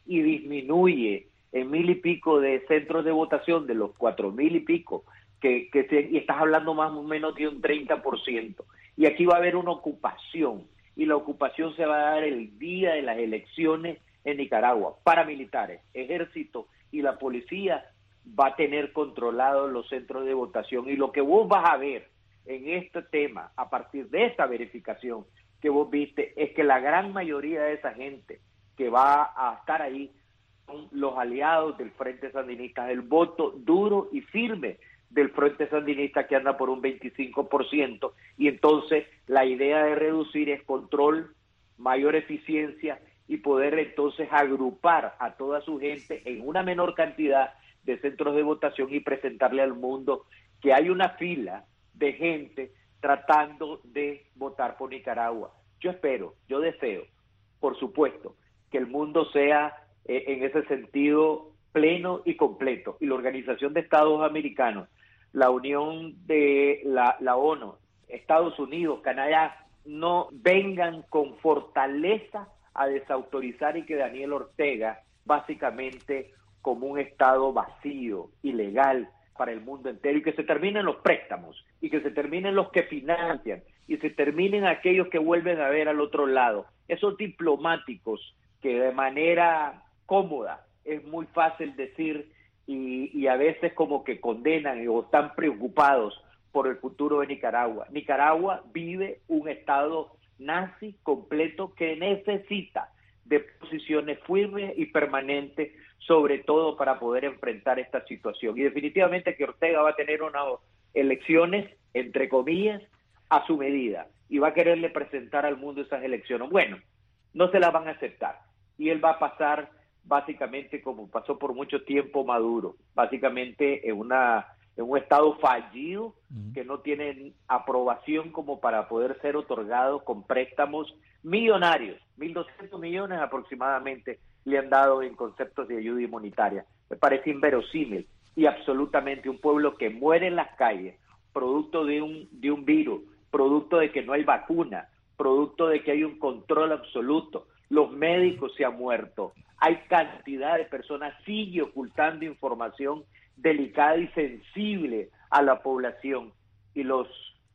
Speaker 6: y disminuye en mil y pico de centros de votación, de los cuatro mil y pico, que, que se, y estás hablando más o menos de un treinta por ciento. Y aquí va a haber una ocupación, y la ocupación se va a dar el día de las elecciones en Nicaragua. Paramilitares, ejército y la policía va a tener controlados los centros de votación. Y lo que vos vas a ver en este tema, a partir de esta verificación que vos viste, es que la gran mayoría de esa gente que va a estar ahí son los aliados del Frente Sandinista, el voto duro y firme del Frente Sandinista, que anda por un veinticinco por ciento, y entonces la idea de reducir es control, mayor eficiencia y poder entonces agrupar a toda su gente en una menor cantidad de centros de votación y presentarle al mundo que hay una fila de gente tratando de votar por Nicaragua. Yo espero, yo deseo, por supuesto, que el mundo sea eh, en ese sentido pleno y completo, y la Organización de Estados Americanos, la Unión de la, la ONU, Estados Unidos, Canadá, no vengan con fortaleza a desautorizar y que Daniel Ortega, básicamente como un Estado vacío, ilegal para el mundo entero, y que se terminen los préstamos, y que se terminen los que financian, y se terminen aquellos que vuelven a ver al otro lado. Esos diplomáticos que de manera cómoda es muy fácil decir, y, y a veces como que condenan o están preocupados por el futuro de Nicaragua. Nicaragua vive un Estado nazi completo que necesita de posiciones firmes y permanentes, sobre todo para poder enfrentar esta situación. Y definitivamente que Ortega va a tener unas elecciones, entre comillas, a su medida, y va a quererle presentar al mundo esas elecciones. Bueno, no se las van a aceptar, y él va a pasar básicamente como pasó por mucho tiempo Maduro, básicamente en una en un estado fallido, uh-huh, que no tiene aprobación como para poder ser otorgado con préstamos millonarios, mil doscientos millones aproximadamente le han dado en conceptos de ayuda humanitaria. Me parece inverosímil, y absolutamente un pueblo que muere en las calles, producto de un, de un virus, producto de que no hay vacuna, producto de que hay un control absoluto. Los médicos se han muerto, hay cantidad de personas, sigue ocultando información delicada y sensible a la población, y los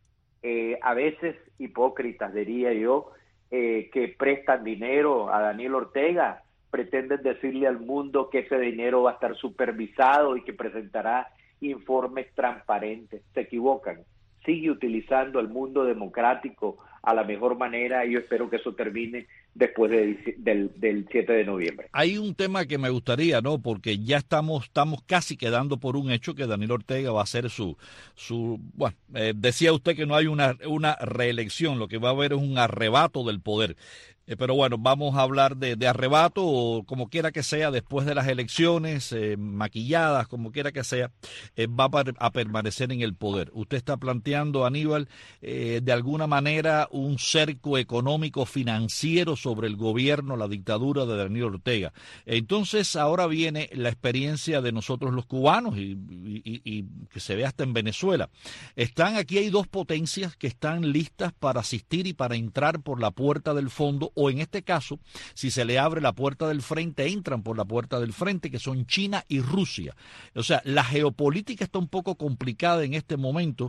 Speaker 6: eh, a veces hipócritas, diría yo, eh, que prestan dinero a Daniel Ortega, pretenden decirle al mundo que ese dinero va a estar supervisado y que presentará informes transparentes. Se equivocan. Sigue utilizando el mundo democrático a la mejor manera, y yo espero que eso termine después de, del, del siete de noviembre.
Speaker 2: Hay un tema que me gustaría, ¿no? Porque ya estamos estamos casi quedando por un hecho que Daniel Ortega va a hacer su... su bueno, eh, decía usted que no hay una, una reelección, lo que va a haber es un arrebato del poder. Eh, pero bueno, vamos a hablar de, de arrebato, o como quiera que sea, después de las elecciones, eh, maquilladas, como quiera que sea, eh, va a, a permanecer en el poder. Usted está planteando, Aníbal, eh, de alguna manera un cerco económico financiero sobre el gobierno, la dictadura de Daniel Ortega. Entonces, ahora viene la experiencia de nosotros los cubanos, y, y, y que se ve hasta en Venezuela. Están aquí, hay dos potencias que están listas para asistir y para entrar por la puerta del fondo, o en este caso, si se le abre la puerta del frente, entran por la puerta del frente, que son China y Rusia. O sea, la geopolítica está un poco complicada en este momento,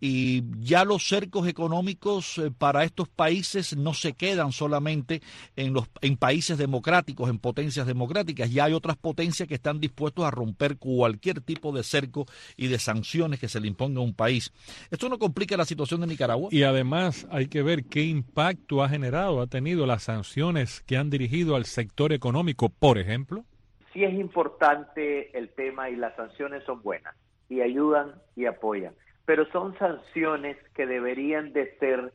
Speaker 2: y ya los cercos económicos eh, para estos países no se quedan solamente en los en países democráticos, en potencias democráticas. Ya hay otras potencias que están dispuestos a romper cualquier tipo de cerco y de sanciones que se le imponga a un país. ¿Esto no complica la situación de Nicaragua?
Speaker 3: Y además hay que ver qué impacto ha generado, ha tenido las sanciones que han dirigido al sector económico, por ejemplo.
Speaker 6: Sí es importante el tema, y las sanciones son buenas y ayudan y apoyan, pero son sanciones que deberían de ser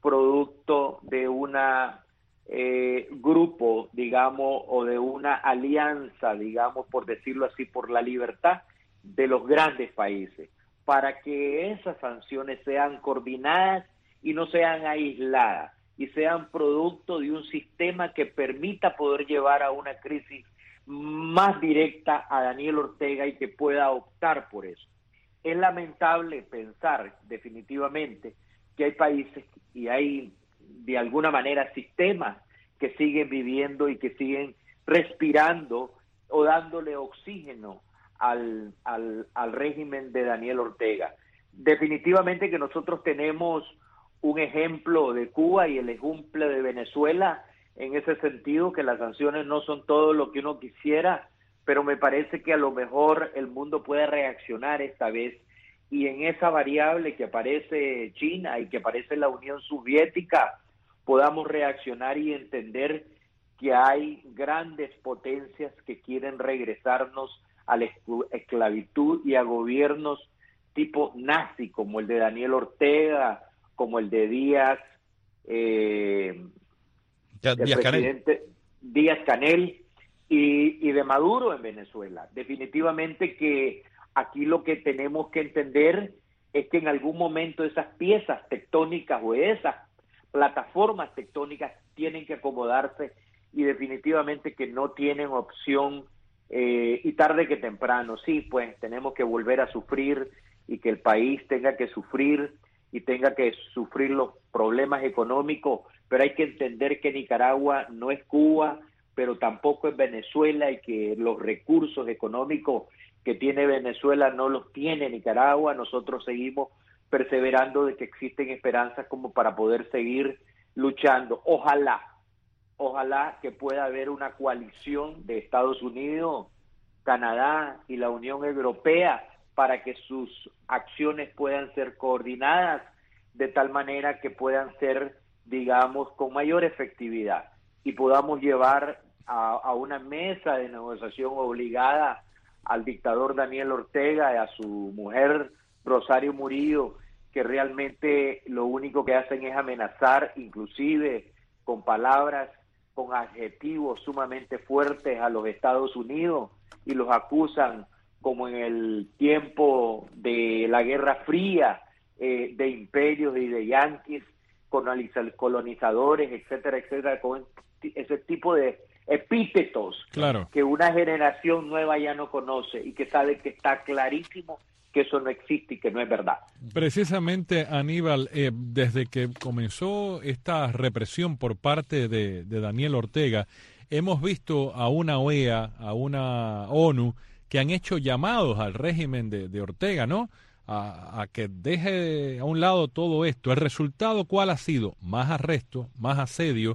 Speaker 6: producto de una eh, grupo, digamos, o de una alianza, digamos, por decirlo así, por la libertad de los grandes países, para que esas sanciones sean coordinadas y no sean aisladas, y sean producto de un sistema que permita poder llevar a una crisis más directa a Daniel Ortega y que pueda optar por eso. Es lamentable pensar definitivamente que hay países y hay de alguna manera sistemas que siguen viviendo y que siguen respirando o dándole oxígeno al, al, al régimen de Daniel Ortega. Definitivamente que nosotros tenemos un ejemplo de Cuba y el ejemplo de Venezuela, en ese sentido que las sanciones no son todo lo que uno quisiera, pero me parece que a lo mejor el mundo puede reaccionar esta vez, y en esa variable que aparece China y que aparece la Unión Soviética, podamos reaccionar y entender que hay grandes potencias que quieren regresarnos a la esclavitud y a gobiernos tipo nazi, como el de Daniel Ortega, como el de Díaz, eh,
Speaker 2: ya,
Speaker 6: el
Speaker 2: Díaz
Speaker 6: presidente
Speaker 2: Canel.
Speaker 6: Díaz Canel y, y de Maduro en Venezuela. Definitivamente que aquí lo que tenemos que entender es que en algún momento esas piezas tectónicas o esas plataformas tectónicas tienen que acomodarse, y definitivamente que no tienen opción, eh, y tarde que temprano, sí, pues tenemos que volver a sufrir y que el país tenga que sufrir y tenga que sufrir los problemas económicos, pero hay que entender que Nicaragua no es Cuba, pero tampoco es Venezuela, y que los recursos económicos que tiene Venezuela no los tiene Nicaragua. Nosotros seguimos perseverando de que existen esperanzas como para poder seguir luchando. Ojalá, ojalá que pueda haber una coalición de Estados Unidos, Canadá y la Unión Europea para que sus acciones puedan ser coordinadas de tal manera que puedan ser, digamos, con mayor efectividad, y podamos llevar a, a una mesa de negociación obligada al dictador Daniel Ortega y a su mujer Rosario Murillo, que realmente lo único que hacen es amenazar, inclusive con palabras, con adjetivos sumamente fuertes a los Estados Unidos, y los acusan, como en el tiempo de la Guerra Fría, eh, de imperios y de yanquis, colonizadores, etcétera, etcétera, con ese tipo de epítetos,
Speaker 3: claro,
Speaker 6: que una generación nueva ya no conoce y que sabe que está clarísimo que eso no existe y que no es verdad.
Speaker 3: Precisamente, Aníbal, eh, desde que comenzó esta represión por parte de, de Daniel Ortega, hemos visto a una O E A, a una ONU, que han hecho llamados al régimen de, de Ortega, ¿no?, a, a que deje a un lado todo esto. ¿El resultado cuál ha sido? Más arrestos, más asedio,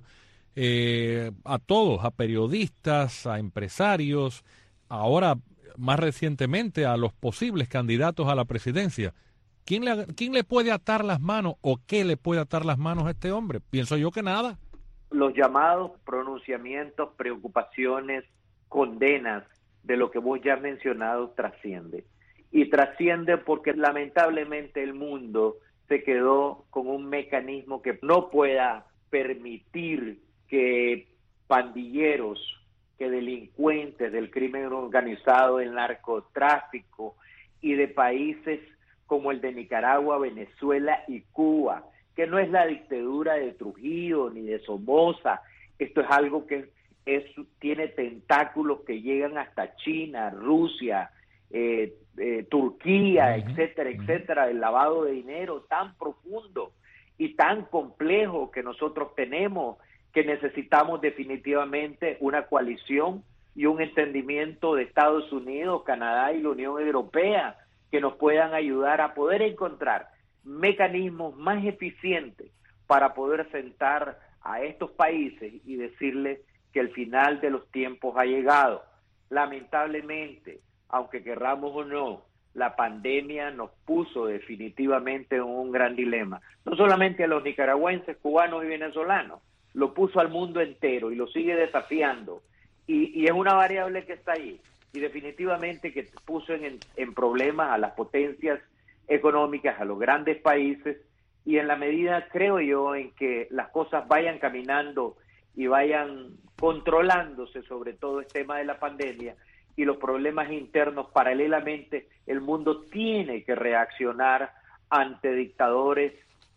Speaker 3: eh, a todos, a periodistas, a empresarios, ahora más recientemente a los posibles candidatos a la presidencia. ¿Quién le, quién le puede atar las manos o qué le puede atar las manos a este hombre? Pienso yo que nada.
Speaker 6: Los llamados pronunciamientos, preocupaciones, condenas de lo que vos ya has mencionado trasciende. Y trasciende porque lamentablemente el mundo se quedó con un mecanismo que no pueda permitir que pandilleros, que delincuentes del crimen organizado, el narcotráfico y de países como el de Nicaragua, Venezuela y Cuba, que no es la dictadura de Trujillo ni de Somoza, esto es algo que es, tiene tentáculos que llegan hasta China, Rusia, eh, eh, Turquía, uh-huh, etcétera, uh-huh. etcétera, el lavado de dinero tan profundo y tan complejo que nosotros tenemos, que necesitamos definitivamente una coalición y un entendimiento de Estados Unidos, Canadá y la Unión Europea que nos puedan ayudar a poder encontrar mecanismos más eficientes para poder sentar a estos países y decirles que el final de los tiempos ha llegado. Lamentablemente, aunque querramos o no, la pandemia nos puso definitivamente en un gran dilema. No solamente a los nicaragüenses, cubanos y venezolanos, lo puso al mundo entero y lo sigue desafiando. Y, y es una variable que está ahí. Y definitivamente que puso en, en problemas a las potencias económicas, a los grandes países, y en la medida, creo yo, en que las cosas vayan caminando y vayan controlándose sobre todo el tema de la pandemia y los problemas internos, paralelamente el mundo tiene que reaccionar ante dictadores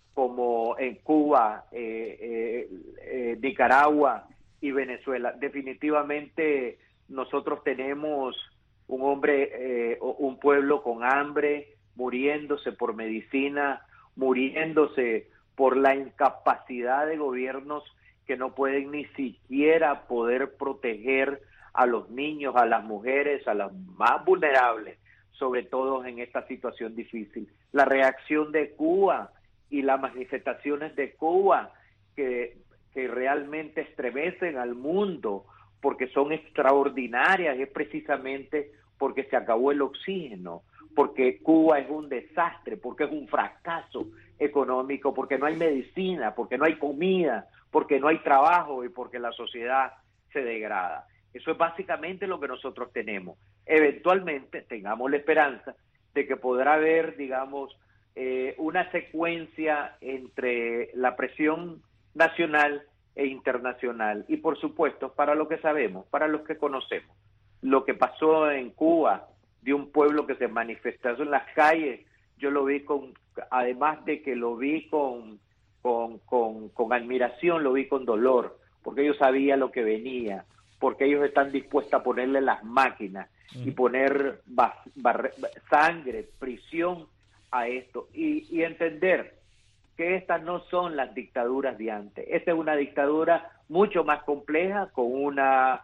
Speaker 6: como en Cuba, eh, eh, eh, Nicaragua y Venezuela. Definitivamente nosotros tenemos un hombre, eh, un pueblo con hambre, muriéndose por medicina, muriéndose por la incapacidad de gobiernos que no pueden ni siquiera poder proteger a los niños, a las mujeres, a las más vulnerables, sobre todo en esta situación difícil. La reacción de Cuba y las manifestaciones de Cuba que, que realmente estremecen al mundo porque son extraordinarias, es precisamente porque se acabó el oxígeno, porque Cuba es un desastre, porque es un fracaso económico, porque no hay medicina, porque no hay comida, porque no hay trabajo y porque la sociedad se degrada. Eso es básicamente lo que nosotros tenemos. Eventualmente tengamos la esperanza de que podrá haber, digamos, eh, una secuencia entre la presión nacional e internacional. Y por supuesto, para lo que sabemos, para los que conocemos, lo que pasó en Cuba, de un pueblo que se manifestó en las calles, yo lo vi con, además de que lo vi con, con, con, con admiración, lo vi con dolor, porque ellos sabían lo que venía, porque ellos están dispuestos a ponerle las máquinas y poner bar, bar, sangre, prisión a esto, y, y entender que estas no son las dictaduras de antes. Esta es una dictadura mucho más compleja, con una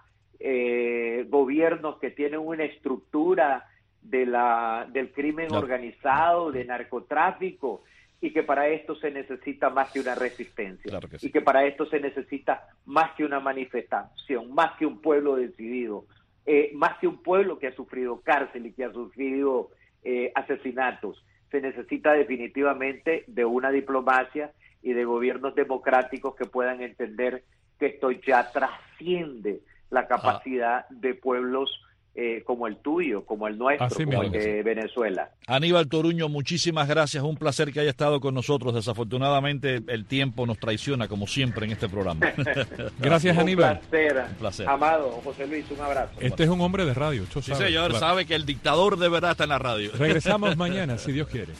Speaker 6: eh, gobiernos que tienen una estructura de la del crimen claro. organizado, de narcotráfico, y que para esto se necesita más que una resistencia, claro que sí. y que para esto se necesita más que una manifestación, más que un pueblo decidido, eh, más que un pueblo que ha sufrido cárcel y que ha sufrido eh, asesinatos. Se necesita definitivamente de una diplomacia y de gobiernos democráticos que puedan entender que esto ya trasciende la capacidad ah. de pueblos Eh, como el tuyo, como el nuestro, Así como el de Venezuela.
Speaker 2: Aníbal Toruño, muchísimas gracias, un placer que haya estado con nosotros. Desafortunadamente el tiempo nos traiciona como siempre en este programa.
Speaker 3: Gracias, Aníbal.
Speaker 6: Un placer, un placer. Amado José Luis, un abrazo.
Speaker 3: Este es un hombre de radio.
Speaker 2: Sí, sabe, señor, claro. sabe que el dictador de verdad está en la radio.
Speaker 3: Regresamos mañana, si Dios quiere.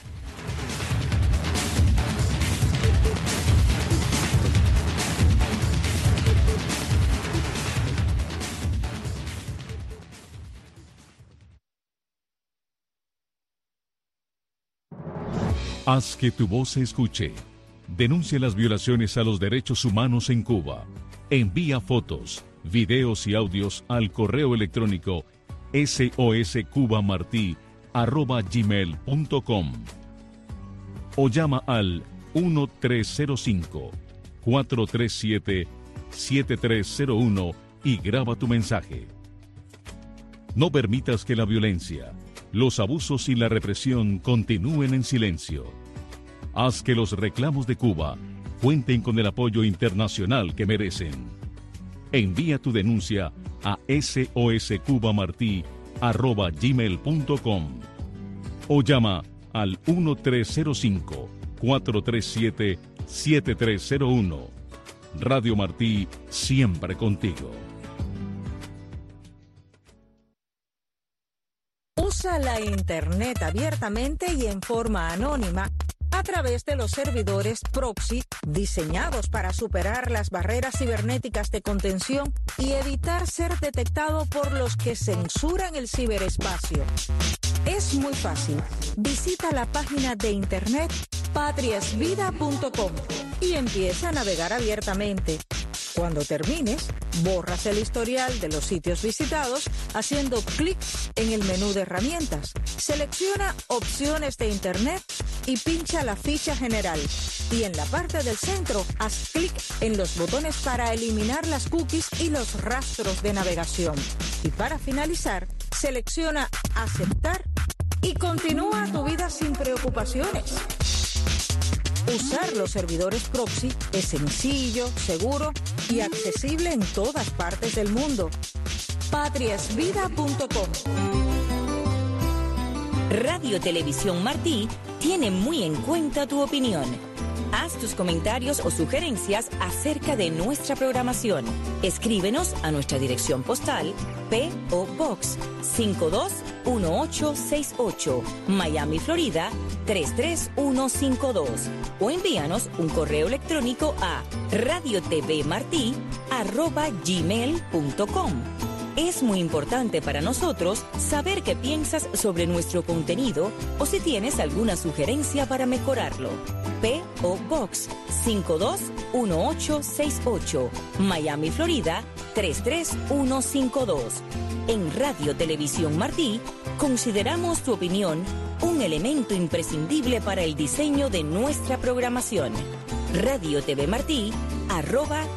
Speaker 1: Haz que tu voz se escuche. Denuncia las violaciones a los derechos humanos en Cuba. Envía fotos, videos y audios al correo electrónico soscubamartí arroba gmail punto com o llama al uno tres cero cinco, cuatro tres siete, siete tres cero uno y graba tu mensaje. No permitas que la violencia, los abusos y la represión continúen en silencio. Haz que los reclamos de Cuba cuenten con el apoyo internacional que merecen. Envía tu denuncia a soscubamartí arroba gmail punto com o llama al uno tres cero cinco, cuatro tres siete, siete tres cero uno. Radio Martí, siempre contigo.
Speaker 7: Usa la Internet abiertamente y en forma anónima a través de los servidores proxy diseñados para superar las barreras cibernéticas de contención y evitar ser detectado por los que censuran el ciberespacio. Es muy fácil. Visita la página de internet patriasvida punto com y empieza a navegar abiertamente. Cuando termines, borras el historial de los sitios visitados haciendo clic en el menú de herramientas. Selecciona opciones de Internet y pincha la ficha general. Y en la parte del centro, haz clic en los botones para eliminar las cookies y los rastros de navegación. Y para finalizar, selecciona aceptar y continúa tu vida sin preocupaciones. Usar los servidores proxy es sencillo, seguro y accesible en todas partes del mundo. patriasvida punto com.
Speaker 8: Radio Televisión Martí tiene muy en cuenta tu opinión. Haz tus comentarios o sugerencias acerca de nuestra programación. Escríbenos a nuestra dirección postal P O Box cinco dos uno ocho seis ocho, Miami, Florida tres tres uno cinco dos, o envíanos un correo electrónico a radiotvmartí arroba gmail punto com. Es muy importante para nosotros saber qué piensas sobre nuestro contenido o si tienes alguna sugerencia para mejorarlo. P O Box cinco dos uno ocho seis ocho, Miami, Florida tres tres uno cinco dos. En Radio Televisión Martí, consideramos tu opinión un elemento imprescindible para el diseño de nuestra programación. Radio T V Martí, arroba